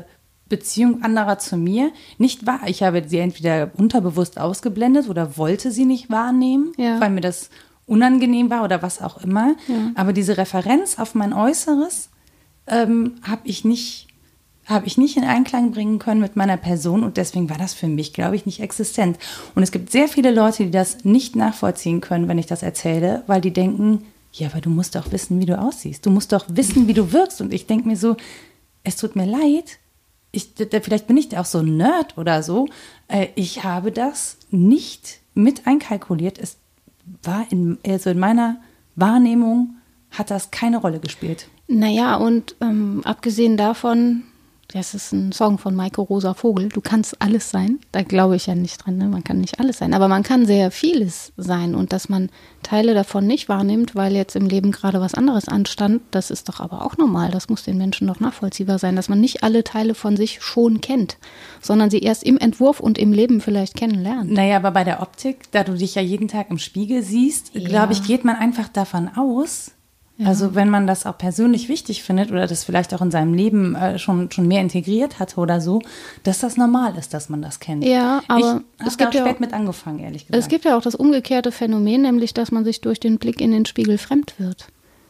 Beziehung anderer zu mir nicht wahr. Ich habe sie entweder unterbewusst ausgeblendet oder wollte sie nicht wahrnehmen, weil mir das unangenehm war oder was auch immer. Ja. Aber diese Referenz auf mein Äußeres habe ich nicht in Einklang bringen können mit meiner Person und deswegen war das für mich, glaube ich, nicht existent. Und es gibt sehr viele Leute, die das nicht nachvollziehen können, wenn ich das erzähle, weil die denken, ja, aber du musst doch wissen, wie du aussiehst. Du musst doch wissen, wie du wirkst. Und ich denke mir so, es tut mir leid, vielleicht bin ich auch so ein Nerd oder so. Ich habe das nicht mit einkalkuliert. Es war in meiner Wahrnehmung hat das keine Rolle gespielt. Naja, und abgesehen davon, das ist ein Song von Maike Rosa Vogel, du kannst alles sein. Da glaube ich ja nicht dran, ne? Man kann nicht alles sein, aber man kann sehr vieles sein und dass man Teile davon nicht wahrnimmt, weil jetzt im Leben gerade was anderes anstand, das ist doch aber auch normal. Das muss den Menschen doch nachvollziehbar sein, dass man nicht alle Teile von sich schon kennt, sondern sie erst im Entwurf und im Leben vielleicht kennenlernt. Naja, aber bei der Optik, da du dich ja jeden Tag im Spiegel siehst, glaube ich, geht man einfach davon aus. Ja. Also wenn man das auch persönlich wichtig findet oder das vielleicht auch in seinem Leben schon mehr integriert hatte oder so, dass das normal ist, dass man das kennt. Ja, aber es gibt ja spät mit angefangen, ehrlich gesagt. Es gibt ja auch das umgekehrte Phänomen, nämlich, dass man sich durch den Blick in den Spiegel fremd wird.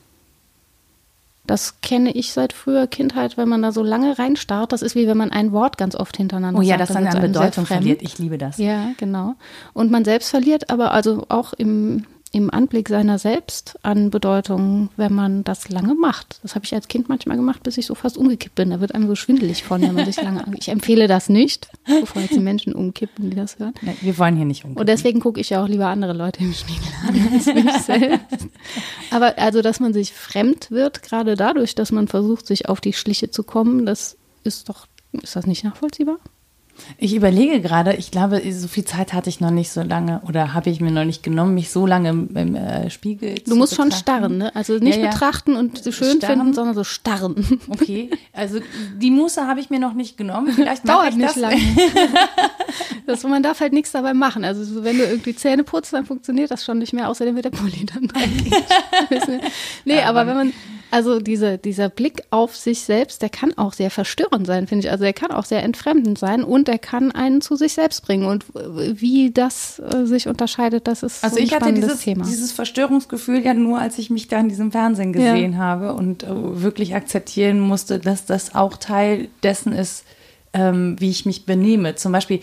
Das kenne ich seit früher Kindheit, wenn man da so lange reinstarrt. Das ist wie wenn man ein Wort ganz oft hintereinander sagt. Oh ja, das dann an Bedeutung verliert. Ich liebe das. Ja, genau. Und man selbst verliert aber also auch im Anblick seiner selbst an Bedeutung, wenn man das lange macht. Das habe ich als Kind manchmal gemacht, bis ich so fast umgekippt bin. Da wird einem so schwindelig von, wenn man sich lange Ich empfehle das nicht, bevor jetzt die Menschen umkippen, die das hören. Nee, wir wollen hier nicht umkippen. Und deswegen gucke ich ja auch lieber andere Leute im Spiegel an als mich selbst. Aber also, dass man sich fremd wird, gerade dadurch, dass man versucht, sich auf die Schliche zu kommen, ist das nicht nachvollziehbar? Ich überlege gerade, ich glaube, so viel Zeit hatte ich noch nicht so lange oder habe ich mir noch nicht genommen, mich so lange im Spiegel zu Du musst betrachten. schon starren, ne? Also nicht betrachten und so schön finden, sondern so starren. Okay, also die Muße habe ich mir noch nicht genommen. Vielleicht dauert nicht lange. Man darf halt nichts dabei machen. Also wenn du irgendwie Zähne putzt, dann funktioniert das schon nicht mehr, außerdem wird der Pulli dann dreckig. Nee, aber wenn man, also dieser Blick auf sich selbst, der kann auch sehr verstörend sein, finde ich. Also der kann auch sehr entfremdend sein und der kann einen zu sich selbst bringen. Und wie das sich unterscheidet, das ist also so ein spannendes ich Thema. hatte dieses Verstörungsgefühl ja nur, als ich mich da in diesem Fernsehen gesehen habe und wirklich akzeptieren musste, dass das auch Teil dessen ist, wie ich mich benehme. Zum Beispiel,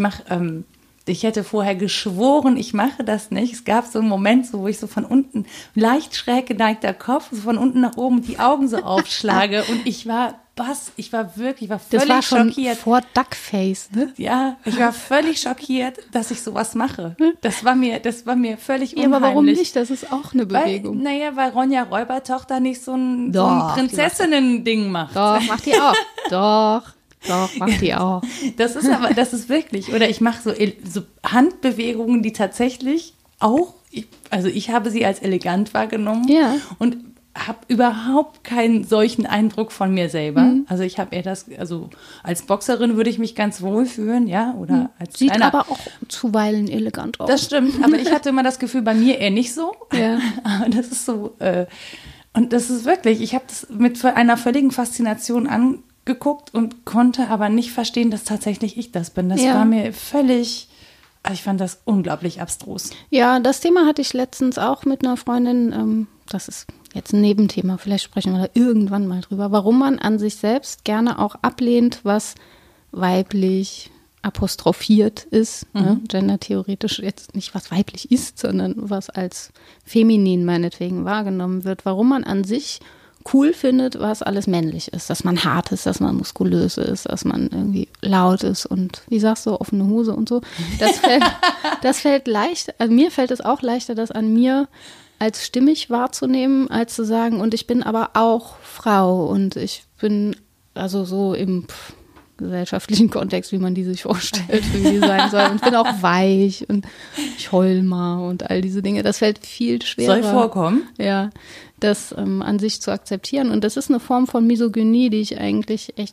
ich hätte vorher geschworen, ich mache das nicht. Es gab so einen Moment, wo ich so von unten, leicht schräg geneigter Kopf, so von unten nach oben die Augen so aufschlage und ich war völlig das war schon schockiert. Vor Duckface, ne? Ja, ich war völlig schockiert, dass ich sowas mache. Das war mir völlig unheimlich. Ja, aber warum nicht? Das ist auch eine Bewegung. Weil Ronja Räubertochter nicht so ein Prinzessinnen-Ding macht. Doch, macht die auch. Doch, macht die auch. Das ist wirklich, oder ich mache so Handbewegungen, die tatsächlich auch, ich habe sie als elegant wahrgenommen und habe überhaupt keinen solchen Eindruck von mir selber. Mhm. Also ich habe als Boxerin würde ich mich ganz wohl fühlen, ja, oder als Sieht aber auch zuweilen elegant aus. Das stimmt, aber ich hatte immer das Gefühl, bei mir eher nicht so. Ja. Aber das ist so, und das ist wirklich, ich habe das mit einer völligen Faszination angeguckt und konnte aber nicht verstehen, dass tatsächlich ich das bin. Das war mir völlig, ich fand das unglaublich abstrus. Ja, das Thema hatte ich letztens auch mit einer Freundin, das ist jetzt ein Nebenthema, vielleicht sprechen wir da irgendwann mal drüber, warum man an sich selbst gerne auch ablehnt, was weiblich apostrophiert ist, ne? Gendertheoretisch jetzt nicht was weiblich ist, sondern was als feminin meinetwegen wahrgenommen wird, warum man an sich cool findet, was alles männlich ist, dass man hart ist, dass man muskulös ist, dass man irgendwie laut ist und wie sagst du, offene Hose und so. Das fällt leicht, also mir fällt es auch leichter, das an mir als stimmig wahrzunehmen, als zu sagen, und ich bin aber auch Frau und ich bin also so im gesellschaftlichen Kontext, wie man die sich vorstellt, wie die sein soll. Und ich bin auch weich und ich heul mal und all diese Dinge. Das fällt viel schwerer. Soll vorkommen. Ja, das an sich zu akzeptieren. Und das ist eine Form von Misogynie, die ich eigentlich echt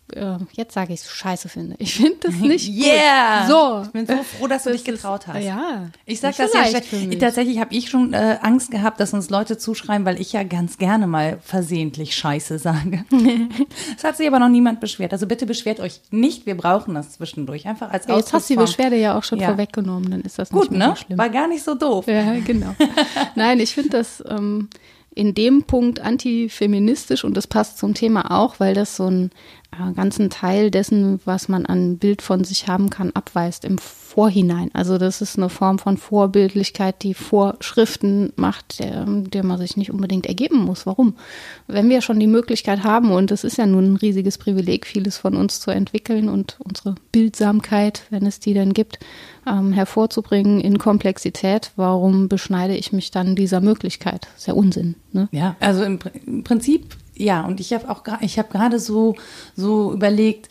jetzt sage ich es, scheiße finde. Ich finde das nicht yeah. gut. So. Ich bin so froh, dass du dich getraut hast. Ja. Ich sag das ja schlecht. Tatsächlich habe ich schon Angst gehabt, dass uns Leute zuschreiben, weil ich ja ganz gerne mal versehentlich Scheiße sage. Das hat sich aber noch niemand beschwert. Also bitte beschwert euch nicht, wir brauchen das zwischendurch. Einfach als Jetzt hast du die Beschwerde ja auch schon vorweggenommen, dann ist das gut, nicht mehr so schlimm. War gar nicht so doof. Ja, genau. Nein, ich finde das in dem Punkt antifeministisch und das passt zum Thema auch, weil das so einen ganzen Teil dessen, was man an Bild von sich haben kann, abweist im Vorhinein. Also das ist eine Form von Vorbildlichkeit, die Vorschriften macht, der man sich nicht unbedingt ergeben muss. Warum? Wenn wir schon die Möglichkeit haben, und es ist ja nun ein riesiges Privileg, vieles von uns zu entwickeln und unsere Bildsamkeit, wenn es die denn gibt, hervorzubringen in Komplexität, warum beschneide ich mich dann dieser Möglichkeit? Das ist ja Unsinn. Ne? Ja, also im Prinzip, ja, und ich habe gerade so überlegt,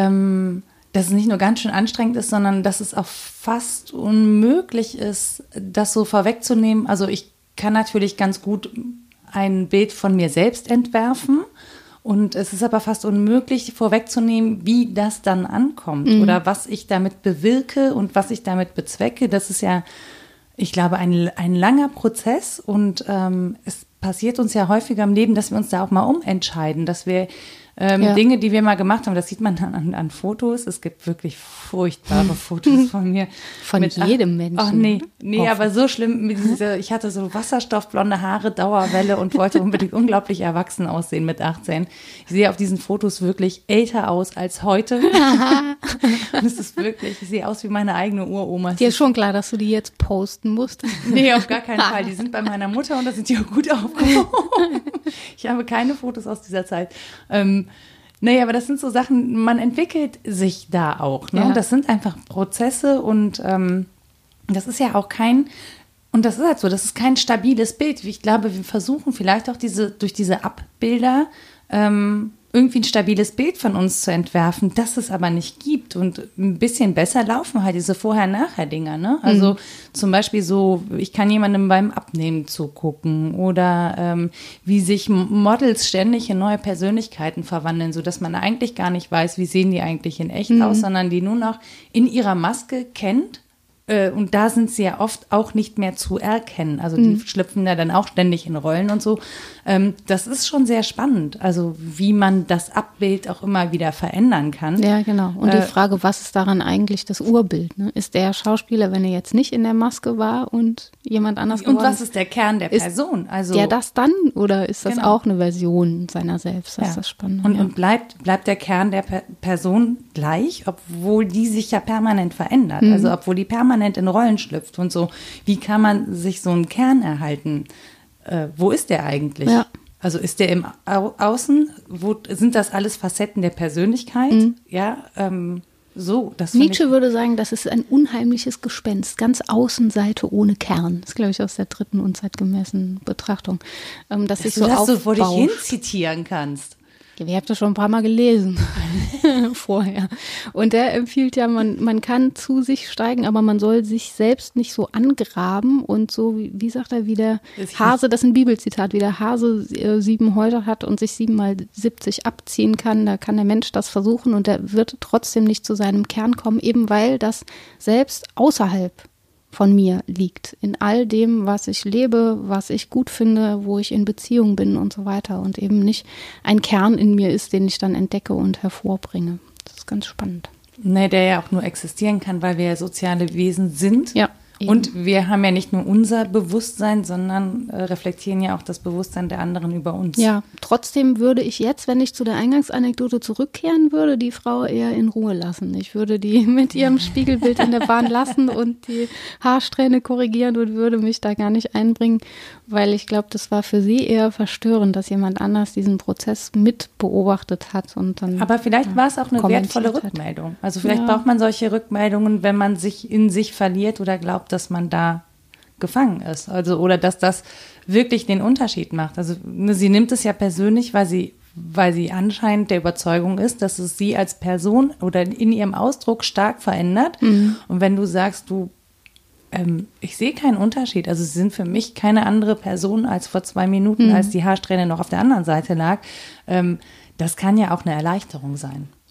dass es nicht nur ganz schön anstrengend ist, sondern dass es auch fast unmöglich ist, das so vorwegzunehmen. Also ich kann natürlich ganz gut ein Bild von mir selbst entwerfen und es ist aber fast unmöglich vorwegzunehmen, wie das dann ankommt oder was ich damit bewirke und was ich damit bezwecke. Das ist ja, ich glaube, ein langer Prozess und es passiert uns ja häufiger im Leben, dass wir uns da auch mal umentscheiden, dass wir Dinge, die wir mal gemacht haben, das sieht man dann an Fotos. Es gibt wirklich furchtbare Fotos von mir. Von jedem Menschen. Ach nee, aber so schlimm. Ich hatte so wasserstoffblonde Haare, Dauerwelle und wollte unbedingt unglaublich erwachsen aussehen mit 18. Ich sehe auf diesen Fotos wirklich älter aus als heute. Und es ist wirklich, ich sehe aus wie meine eigene Uroma. Dir ist schon klar, dass du die jetzt posten musst? Nee, auf gar keinen Fall. Die sind bei meiner Mutter und da sind die auch gut aufgehoben. Ich habe keine Fotos aus dieser Zeit. Naja, aber das sind so Sachen, man entwickelt sich da auch. Ne? Ja. Das sind einfach Prozesse und das ist ja auch und das ist halt so, das ist kein stabiles Bild. Ich glaube, wir versuchen vielleicht auch durch diese Abbilder irgendwie ein stabiles Bild von uns zu entwerfen, das es aber nicht gibt. Und ein bisschen besser laufen halt diese Vorher-Nachher-Dinger. Ne? Also zum Beispiel so, ich kann jemandem beim Abnehmen zugucken oder wie sich Models ständig in neue Persönlichkeiten verwandeln, sodass man eigentlich gar nicht weiß, wie sehen die eigentlich in echt aus, sondern die nur noch in ihrer Maske kennt. Und da sind sie ja oft auch nicht mehr zu erkennen. Also die schlüpfen ja dann auch ständig in Rollen und so. Das ist schon sehr spannend, also wie man das Abbild auch immer wieder verändern kann. Ja, genau. Und die Frage, was ist daran eigentlich das Urbild? Ne? Ist der Schauspieler, wenn er jetzt nicht in der Maske war und jemand anders geworden ist? Und was ist der Kern der Person? Also der das dann oder ist das auch eine Version seiner selbst? Das ist das Spannende. Und bleibt der Kern der Person gleich, obwohl die sich ja permanent verändert. Also obwohl die permanent in Rollen schlüpft und so. Wie kann man sich so einen Kern erhalten? Wo ist der eigentlich? Ja. Also ist der im Außen? Sind das alles Facetten der Persönlichkeit? Ja, so. Das Nietzsche würde sagen, das ist ein unheimliches Gespenst, ganz Außenseite ohne Kern. Das ist, glaube ich, aus der dritten unzeitgemäßen Betrachtung. Dass sich so dass aufbauscht. du vor dich hin zitieren kannst. Ihr habt das schon ein paar Mal gelesen vorher. Und der empfiehlt ja, man kann zu sich steigen, aber man soll sich selbst nicht so angraben und so, wie sagt er, wie der Hase, das ist ein Bibelzitat, wie der Hase 7 Häute hat und sich 7 mal 70 abziehen kann, da kann der Mensch das versuchen und der wird trotzdem nicht zu seinem Kern kommen, eben weil das selbst außerhalb von mir liegt, in all dem, was ich lebe, was ich gut finde, wo ich in Beziehung bin und so weiter und eben nicht ein Kern in mir ist, den ich dann entdecke und hervorbringe. Das ist ganz spannend. Nee, der ja auch nur existieren kann, weil wir ja soziale Wesen sind. Ja. Eben. Und wir haben ja nicht nur unser Bewusstsein, sondern reflektieren ja auch das Bewusstsein der anderen über uns. Ja, trotzdem würde ich jetzt, wenn ich zu der Eingangsanekdote zurückkehren würde, die Frau eher in Ruhe lassen. Ich würde die mit ihrem Spiegelbild in der Bahn lassen und die Haarsträhne korrigieren und würde mich da gar nicht einbringen, weil ich glaube, das war für sie eher verstörend, dass jemand anders diesen Prozess mit beobachtet hat. Und dann, aber vielleicht war es auch eine wertvolle Rückmeldung. Also vielleicht braucht man solche Rückmeldungen, wenn man sich in sich verliert oder glaubt, dass man da gefangen ist. Also, oder dass das wirklich den Unterschied macht. Also sie nimmt es ja persönlich, weil sie anscheinend der Überzeugung ist, dass es sie als Person oder in ihrem Ausdruck stark verändert. Und wenn du sagst, ich sehe keinen Unterschied. Also sie sind für mich keine andere Person als vor 2 Minuten, als die Haarsträhne noch auf der anderen Seite lag. Das kann ja auch eine Erleichterung sein.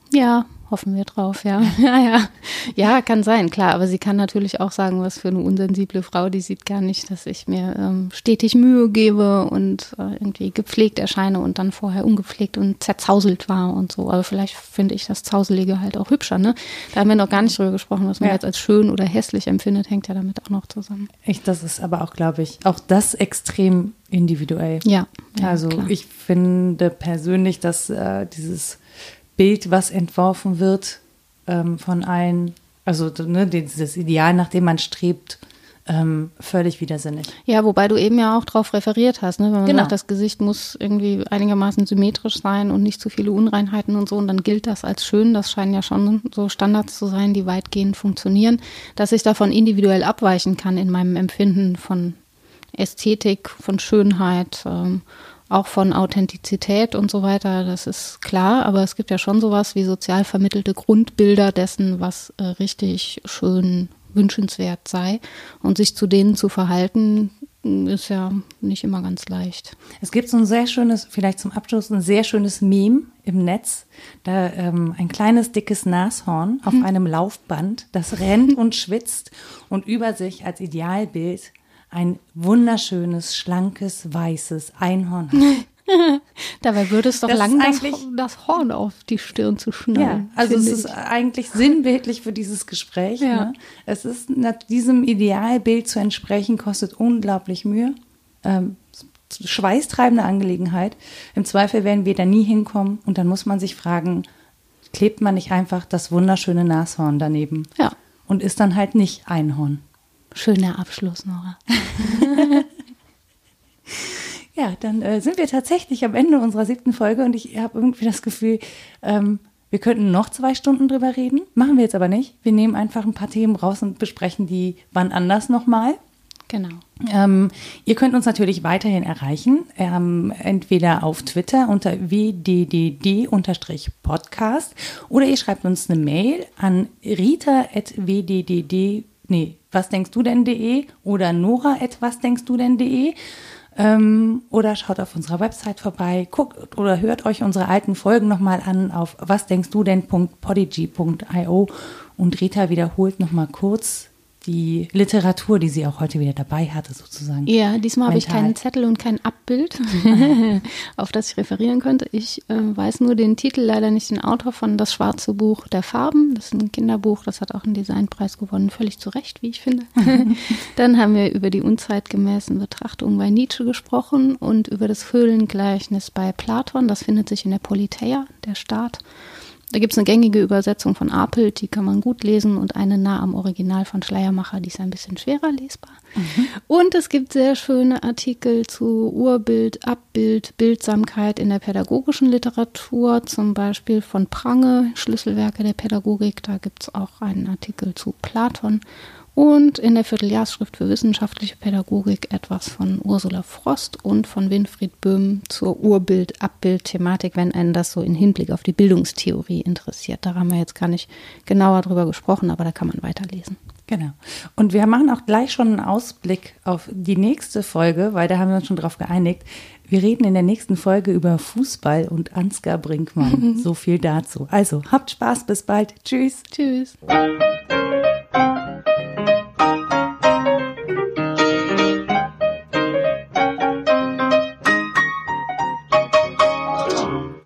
Ja, hoffen wir drauf, ja. Ja, kann sein, klar. Aber sie kann natürlich auch sagen, was für eine unsensible Frau, die sieht gar nicht, dass ich mir stetig Mühe gebe und irgendwie gepflegt erscheine und dann vorher ungepflegt und zerzauselt war und so. Aber vielleicht finde ich das Zauselige halt auch hübscher, ne? Da haben wir noch gar nicht drüber gesprochen, was man jetzt als schön oder hässlich empfindet, hängt ja damit auch noch zusammen. Das ist aber auch, glaube ich, auch das extrem individuell. Ja. Also klar. ich finde persönlich, dass dieses Bild, was entworfen wird von allen, also dieses Ideal, nach dem man strebt, völlig widersinnig. Ja, wobei du eben ja auch drauf referiert hast, ne? Wenn man Genau. sagt, das Gesicht muss irgendwie einigermaßen symmetrisch sein und nicht zu viele Unreinheiten und so, und dann gilt das als schön. Das scheinen ja schon so Standards zu sein, die weitgehend funktionieren, dass ich davon individuell abweichen kann in meinem Empfinden von Ästhetik, von Schönheit, auch von Authentizität und so weiter, das ist klar, aber es gibt ja schon sowas wie sozial vermittelte Grundbilder dessen, was richtig schön wünschenswert sei, und sich zu denen zu verhalten, ist ja nicht immer ganz leicht. Es gibt so ein sehr schönes, vielleicht zum Abschluss, ein sehr schönes Meme im Netz, da ein kleines, dickes Nashorn auf einem Laufband, das rennt und schwitzt und über sich als Idealbild ein wunderschönes, schlankes, weißes Einhorn hat. Dabei würde es doch Das lang, ist das Horn auf die Stirn zu Ja, schnallen. also es finde ist ich. eigentlich sinnbildlich für dieses Gespräch. Ja. Ne? Es ist diesem Idealbild zu entsprechen, kostet unglaublich Mühe. Schweißtreibende Angelegenheit. Im Zweifel werden wir da nie hinkommen und dann muss man sich fragen, klebt man nicht einfach das wunderschöne Nashorn daneben? Ja. Und ist dann halt nicht Einhorn. Schöner Abschluss, Nora. Ja, dann sind wir tatsächlich am Ende unserer 7. Folge und ich habe irgendwie das Gefühl, wir könnten noch 2 Stunden drüber reden. Machen wir jetzt aber nicht. Wir nehmen einfach ein paar Themen raus und besprechen die wann anders nochmal. Genau. Ihr könnt uns natürlich weiterhin erreichen, entweder auf Twitter unter wddd_podcast oder ihr schreibt uns eine Mail an wasdenkstudenn.de oder nora@wasdenkstudenn.de oder schaut auf unserer Website vorbei, guckt oder hört euch unsere alten Folgen nochmal an auf wasdenkstudenn.podigy.io und Rita wiederholt nochmal kurz die Literatur, die sie auch heute wieder dabei hatte, sozusagen. Ja, diesmal habe ich Mental. keinen Zettel und kein Abbild, auf das ich referieren könnte. Ich weiß nur den Titel, leider nicht den Autor von Das schwarze Buch der Farben. Das ist ein Kinderbuch, das hat auch einen Designpreis gewonnen, völlig zu Recht, wie ich finde. Dann haben wir über die unzeitgemäßen Betrachtungen bei Nietzsche gesprochen und über das Höhlengleichnis bei Platon. Das findet sich in der Politeia, der Staat. Da gibt es eine gängige Übersetzung von Apelt, die kann man gut lesen, und eine nah am Original von Schleiermacher, die ist ein bisschen schwerer lesbar. Und es gibt sehr schöne Artikel zu Urbild, Abbild, Bildsamkeit in der pädagogischen Literatur, zum Beispiel von Prange, Schlüsselwerke der Pädagogik, da gibt es auch einen Artikel zu Platon. Und in der Vierteljahrsschrift für wissenschaftliche Pädagogik etwas von Ursula Frost und von Winfried Böhm zur Urbild-Abbild-Thematik, wenn einen das so in Hinblick auf die Bildungstheorie interessiert. Da haben wir jetzt gar nicht genauer drüber gesprochen, aber da kann man weiterlesen. Genau. Und wir machen auch gleich schon einen Ausblick auf die nächste Folge, weil da haben wir uns schon drauf geeinigt. Wir reden in der nächsten Folge über Fußball und Ansgar Brinkmann. So viel dazu. Also, habt Spaß, bis bald. Tschüss. Tschüss.